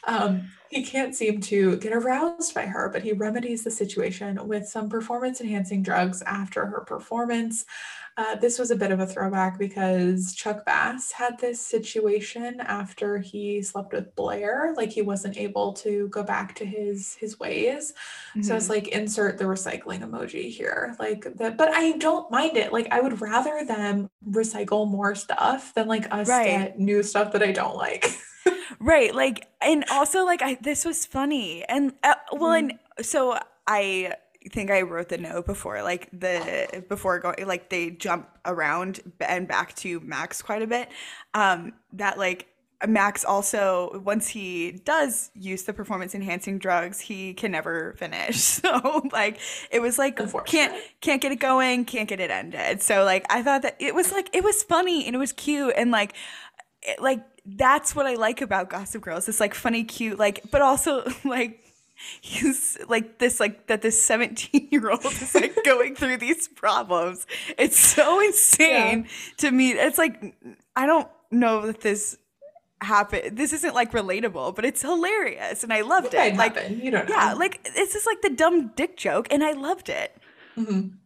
He can't seem to get aroused by her, but he remedies the situation with some performance enhancing drugs after her performance. This was a bit of a throwback because Chuck Bass had this situation after he slept with Blair. Like he wasn't able to go back to his ways. So it's Hmm. like insert the recycling emoji here. Like that, but I don't mind it. Like I would rather them recycle more stuff than like us Right. get new stuff that I don't like. Right. Like, and also, like, this was funny. And, well, and Mhm. so I think I wrote the note before, like, before going, like, they jump around and back to Max quite a bit. That, like, Max also, once he does use the performance enhancing drugs, he can never finish. So, like, it was like, Unfortunate. can't get it going, can't get it ended. So, like, I thought that it was like, it was funny and it was cute. And, like that's what I like about Gossip Girl. It's this like funny, cute, like, but also like he's like this, like that this 17-year-old is like going through these problems. It's so Yeah. insane to me. It's like I don't know that this happened. This isn't like relatable, but it's hilarious and I loved It might it. Like, happen. You don't yeah, know. like it's just like the dumb dick joke and I loved it. Hmm.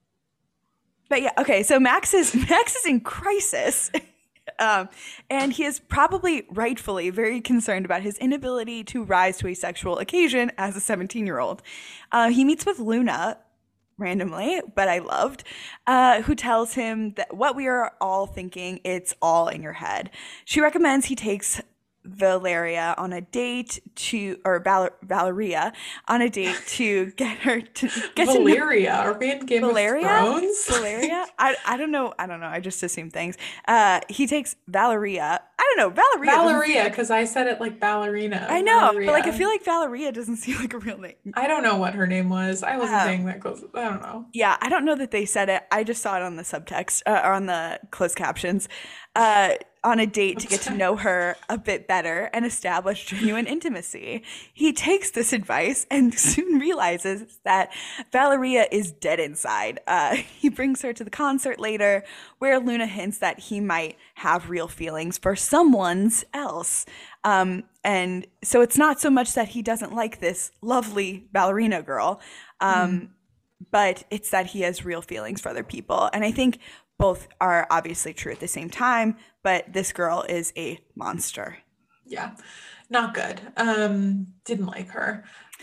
But yeah, okay, so Max is in crisis. Um, and he is probably rightfully very concerned about his inability to rise to a sexual occasion as a 17-year-old. He meets with Luna randomly, but I loved, who tells him that what we are all thinking, it's all in your head. She recommends he takes Valeria on a date to, or Valeria on a date to get her to get to know Valeria, are we in Game of Valeria? Thrones? Valeria? I don't know. I don't know. I just assume things. He takes Valeria. I don't know. Valeria doesn't seem Valeria, like because I said it like ballerina. I know, but like I feel Valeria. like Valeria doesn't seem like a real name. I don't know what her name was. I wasn't Um, paying that close. I don't know. yeah, I don't know that they said it. I just saw it on the subtext or on the closed captions. Uh, on a date to get to know her a bit better and establish genuine intimacy. He takes this advice and soon realizes that Valeria is dead inside. He brings her to the concert later, where Luna hints that he might have real feelings for someone's else. And so it's not so much that he doesn't like this lovely ballerina girl, Mhm. but it's that he has real feelings for other people. And I think both are obviously true at the same time, but this girl is a monster. Yeah, not good. Didn't like her.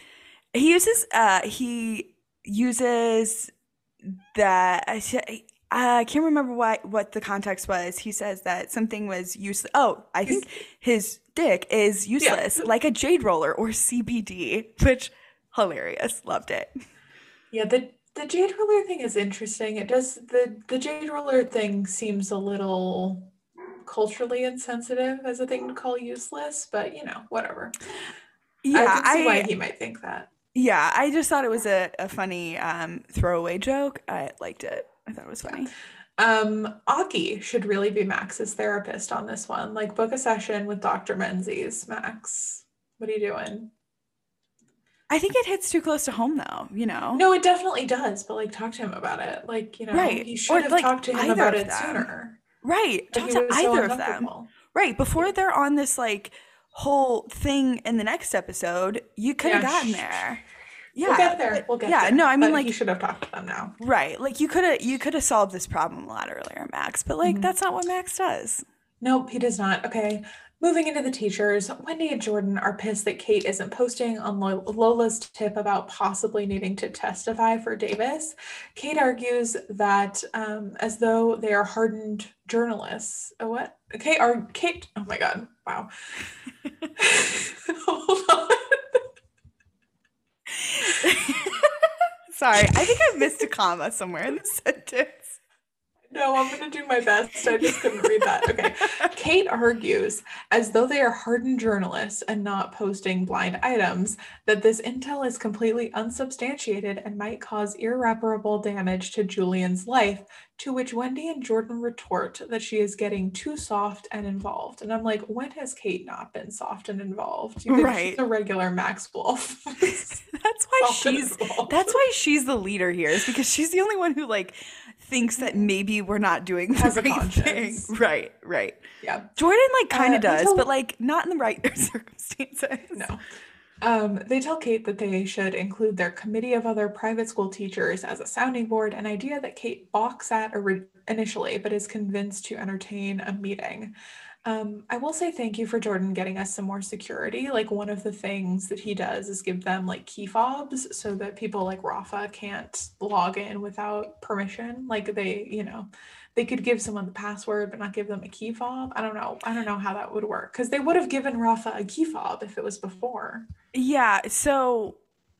He uses that I can't remember what the context was. He says that something was useless. Oh, I He's think his dick is yeah. useless, like a jade roller or CBD, which hilarious. Loved it. Yeah, the Jade Ruler thing is interesting. It does the Jade Ruler thing seems a little culturally insensitive as a thing to call useless, but whatever. I Yeah, can see why I he might think that. yeah, I just thought it was a funny throwaway joke. I liked it. I thought it was Yeah. funny. Aki should really be Max's therapist on this one. Like book a session with Dr. Menzies. Max, what are you doing? I think it hits too close to home though, you know? No, it definitely does, but like talk to him about it. Like, Right. he Or should have like talked to him either about of it them. sooner. Right. But Talk he to was so either of them. uncomfortable. Right. Before Yeah. they're on this like whole thing in the next episode, you could have Yeah. gotten there. We'll Yeah. get there. But We'll get yeah, no, there. I mean But he like should have talked to them now. right. Like you could have solved this problem a lot earlier, Max, but like Mhm. that's not what Max does. Nope, he does not. Okay. Moving into the teachers, Wendy and Jordan are pissed that Kate isn't posting on Lola's tip about possibly needing to testify for Davis. Kate argues that as though they are hardened journalists. Oh, what? Kate, oh my God. Wow. Hold on. Sorry, I think I missed a comma somewhere in the sentence. No, I'm going to do my best. I just couldn't read that. Okay. Kate argues, as though they are hardened journalists and not posting blind items, that this intel is completely unsubstantiated and might cause irreparable damage to Julian's life, to which Wendy and Jordan retort that she is getting too soft and involved. And I'm like, when has Kate not been soft and involved? You think she's Right. a regular Max Wolf? That's why Soft and she's involved. that's why she's the leader here, is because she's the only one who like thinks that maybe we're not doing the Has a right thing. conscience. Right, right. Yeah. Jordan like kind of They does, but tell like not in the right circumstances. no. They tell Kate that they should include their committee of other private school teachers as a sounding board, an idea that Kate balks at initially, but is convinced to entertain a meeting. I will say thank you for Jordan getting us some more security. Like one of the things that he does is give them like key fobs so that people like Rafa can't log in without permission. Like they could give someone the password but not give them a key fob. I don't know. I don't know how that would work because they would have given Rafa a key fob if it was before. Yeah, so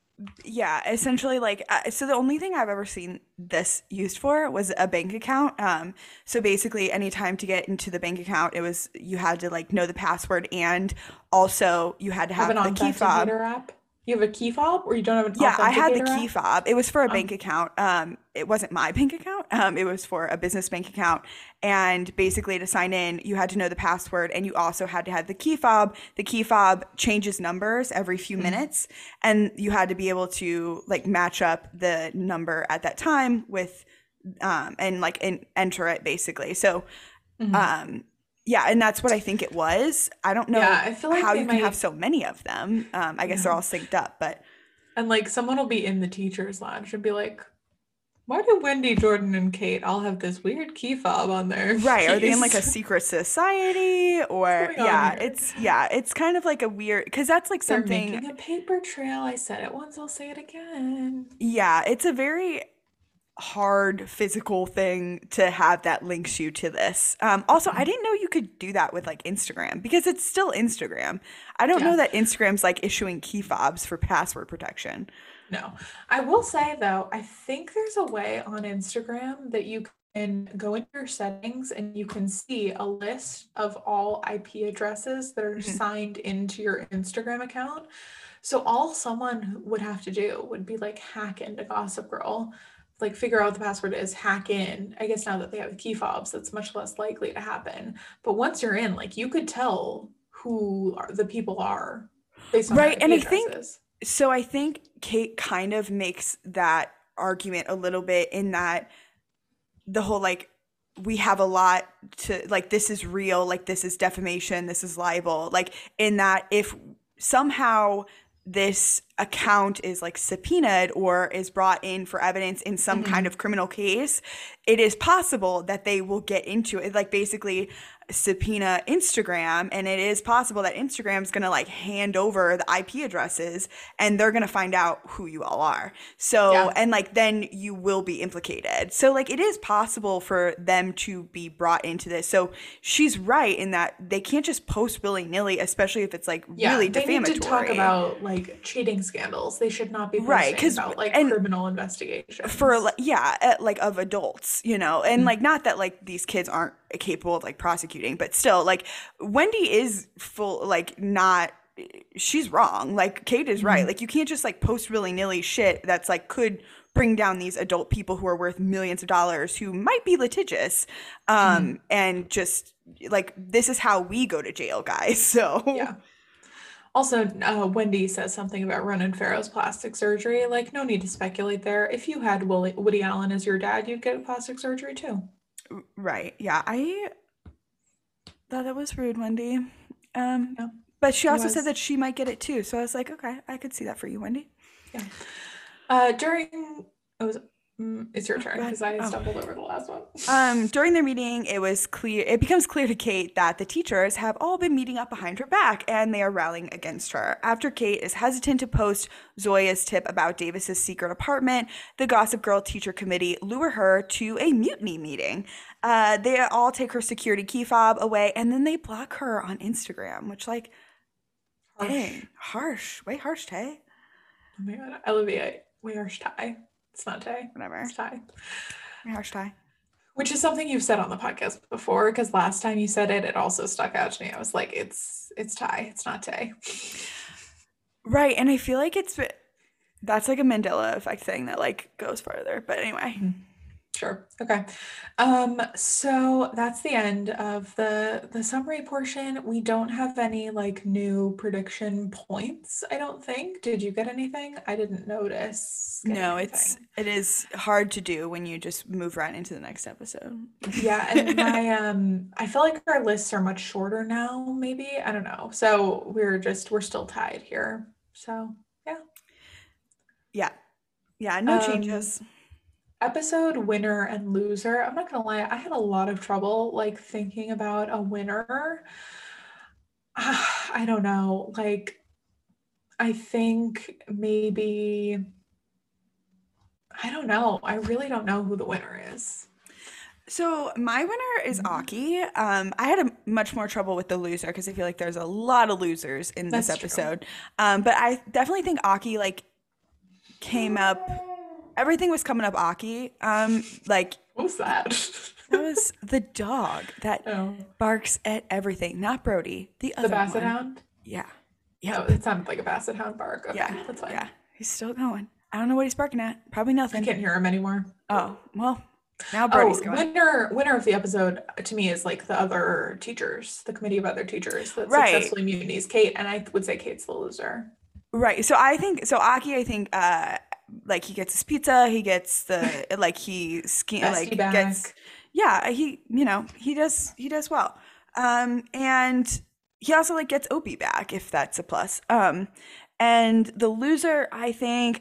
yeah, essentially like so the only thing I've ever seen this used for was a bank account. So basically anytime to get into the bank account, it was you had to like know the password and also you had to Have an have the key fob. authenticator app? You have a key fob or you don't have an Yeah, I had the authenticator key app? fob. It was for a Oh, bank account. It wasn't my bank account. It was for a business bank account. And basically, to sign in, you had to know the password, and you also had to have the key fob. The key fob changes numbers every few mm, minutes, and you had to be able to like match up the number at that time with, and like enter it basically. So, mhm. um, yeah, and that's what I think it was. I don't Yeah, know I feel like how they you can have might, so many of them. I guess they're all no. synced up, but. And like someone will be in the teacher's lounge and be like, why do Wendy, Jordan, and Kate all have this weird key fob on their Right. Are they in like a keys? secret society What's or going on here? yeah, it's kind of like a weird because that's like They're something making a paper trail. I said it once, I'll say it again. yeah, it's a very hard physical thing to have that links you to this. Also, I didn't know you could do that with like Instagram because it's still Instagram. I don't know Yeah. that Instagram's like issuing key fobs for password protection. No. I will say though, I think there's a way on Instagram that you can go into your settings and you can see a list of all IP addresses that are Mhm. signed into your Instagram account. So all someone would have to do would be like hack into Gossip Girl, like figure out what the password is, hack in. I guess now that they have key fobs, that's much less likely to happen. But once you're in, like you could tell who the people are based on Right. their And IP I think addresses. so. I think Kate kind of makes that argument a little bit in that the whole like, we have a lot to like, this is real, like, this is defamation, this is libel, like, in that if somehow this account is like subpoenaed or is brought in for evidence in some kind Mhm. of criminal case, it is possible that they will get into it. Like basically subpoena Instagram, and it is possible that Instagram's gonna like hand over the IP addresses and they're gonna find out who you all are. So, Yeah. and like then you will be implicated. So, like, it is possible for them to be brought into this. So, she's right in that they can't just post willy nilly, especially if it's like Yeah, really they need to talk defamatory. about like cheating scandals. They should not be Right. posting Because, about like and criminal for investigations. like, yeah, like of adults, and Mhm. like not that like these kids aren't capable of like prosecuting, but still, like, Wendy is full, like, not. She's wrong. Like Kate is right. Mhm. Like you can't just like post willy-nilly shit that's like could bring down these adult people who are worth millions of dollars who might be litigious. Mhm. And just like this is how we go to jail, guys. So Yeah. Also, Wendy says something about Ronan Farrow's plastic surgery. Like, no need to speculate there. If you had Woody Allen as your dad, you'd get plastic surgery too. right. Yeah, I thought that was rude, Wendy. Um Yeah, but she it also said was. that she might get it too. So I was like, okay, I could see that for you, Wendy. Yeah. During it was it's your Oh, turn go ahead. because I Oh. stumbled over the last one. During their meeting, it becomes clear to Kate that the teachers have all been meeting up behind her back and they are rallying against her. After Kate is hesitant to post Zoya's tip about Davis's secret apartment, the Gossip Girl teacher committee lure her to a mutiny meeting. They all take her security key fob away and then they block her on Instagram, which, like, Harsh. dang, harsh, way harsh, Tay. Oh my god, Olivia, we are Ty. It's not Tay. Whatever, It's Ty. way harsh, Tay. Which is something you've said on the podcast before, because last time you said it, it also stuck out to me. I was like, it's Ty, it's not Tay. Right, and I feel like that's like a Mandela effect thing that like goes further. But anyway. Mhm. Sure. Okay. So that's the end of the summary portion. We don't have any like new prediction points, I don't think. Did you get anything? I didn't notice getting No, anything. it is hard to do when you just move right into the next episode. Yeah, and my I feel like our lists are much shorter now, maybe. I don't know. So we're still tied here. So yeah. Yeah. Yeah, no Um changes. Episode winner and loser. I'm not gonna lie, I had a lot of trouble like thinking about a winner. I don't know. Like, I think maybe, I don't know. I really don't know who the winner is. So my winner is Mhm. Aki. I had a much more trouble with the loser because I feel like there's a lot of losers in this That's true. episode. But I definitely think Aki like came up. Everything was coming up Aki. Like What was that? that was the dog that Oh, barks at everything, not Brody, the the other Basset one. Hound? Yeah. Oh, Yep. it sounded like a Basset Hound bark. Okay, Yeah. that's fine. Yeah. He's still going. I don't know what he's barking at. Probably I nothing. can't hear him anymore. Oh, well, now Brody's Oh, going. winner of the episode to me is like the other teachers, the committee of other teachers that Right. successfully mutinies Kate, and I would say Kate's the loser. Right. So I think so Aki, I think like he gets his pizza, he gets the like Bestie like gets, back. yeah, he does well. And he also like gets Opie back if that's a plus. And the loser, I think,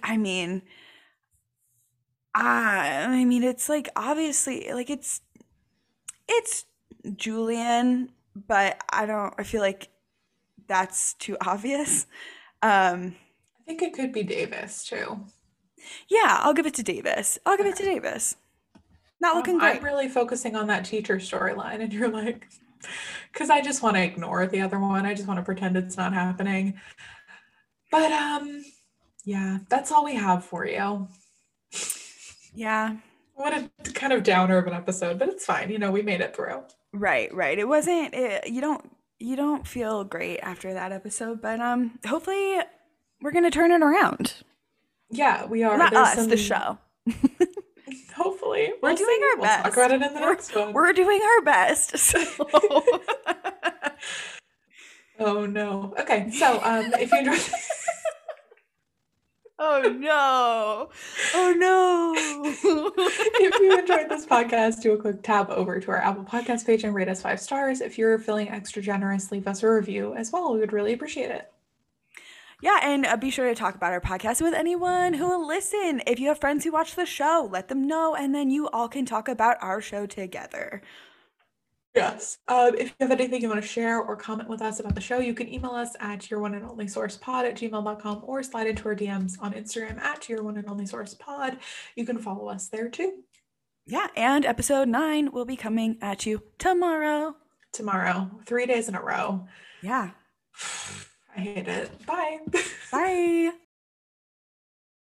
I mean it's like obviously like it's Julian, but I feel like that's too obvious. Um I think it could be Davis too. Yeah, I'll give it to Davis. I'll give it to Okay. Davis. Not looking I'm great. really focusing on that teacher storyline, and you're like, because I just want to ignore the other one. I just want to pretend it's not happening. But yeah, that's all we have for you. Yeah. What a kind of downer of an episode, but it's fine. We made it through. Right, right. It wasn't you don't feel great after that episode, but hopefully we're going to turn it around. Yeah, we Well, are. not There's us, the some, show. hopefully, We're we'll doing see. our We'll talk about best. it in the We're next one. we're doing our best. So Oh no. Okay, so if you enjoyed Oh no. Oh no. if you enjoyed this podcast, do a quick tab over to our Apple Podcast page and rate us 5 stars. If you're feeling extra generous, leave us a review as well. We would really appreciate it. Yeah, and be sure to talk about our podcast with anyone who will listen. If you have friends who watch the show, let them know, and then you all can talk about our show together. Yes. If you have anything you want to share or comment with us about the show, you can email us at youroneandontlysourcepod@gmail.com or slide into our DMs on Instagram at youroneandonlysourcepod. You can follow us there too. Yeah, and episode 9 will be coming at you tomorrow. Tomorrow, 3 days in a row. Yeah. I hate it. Bye. Bye.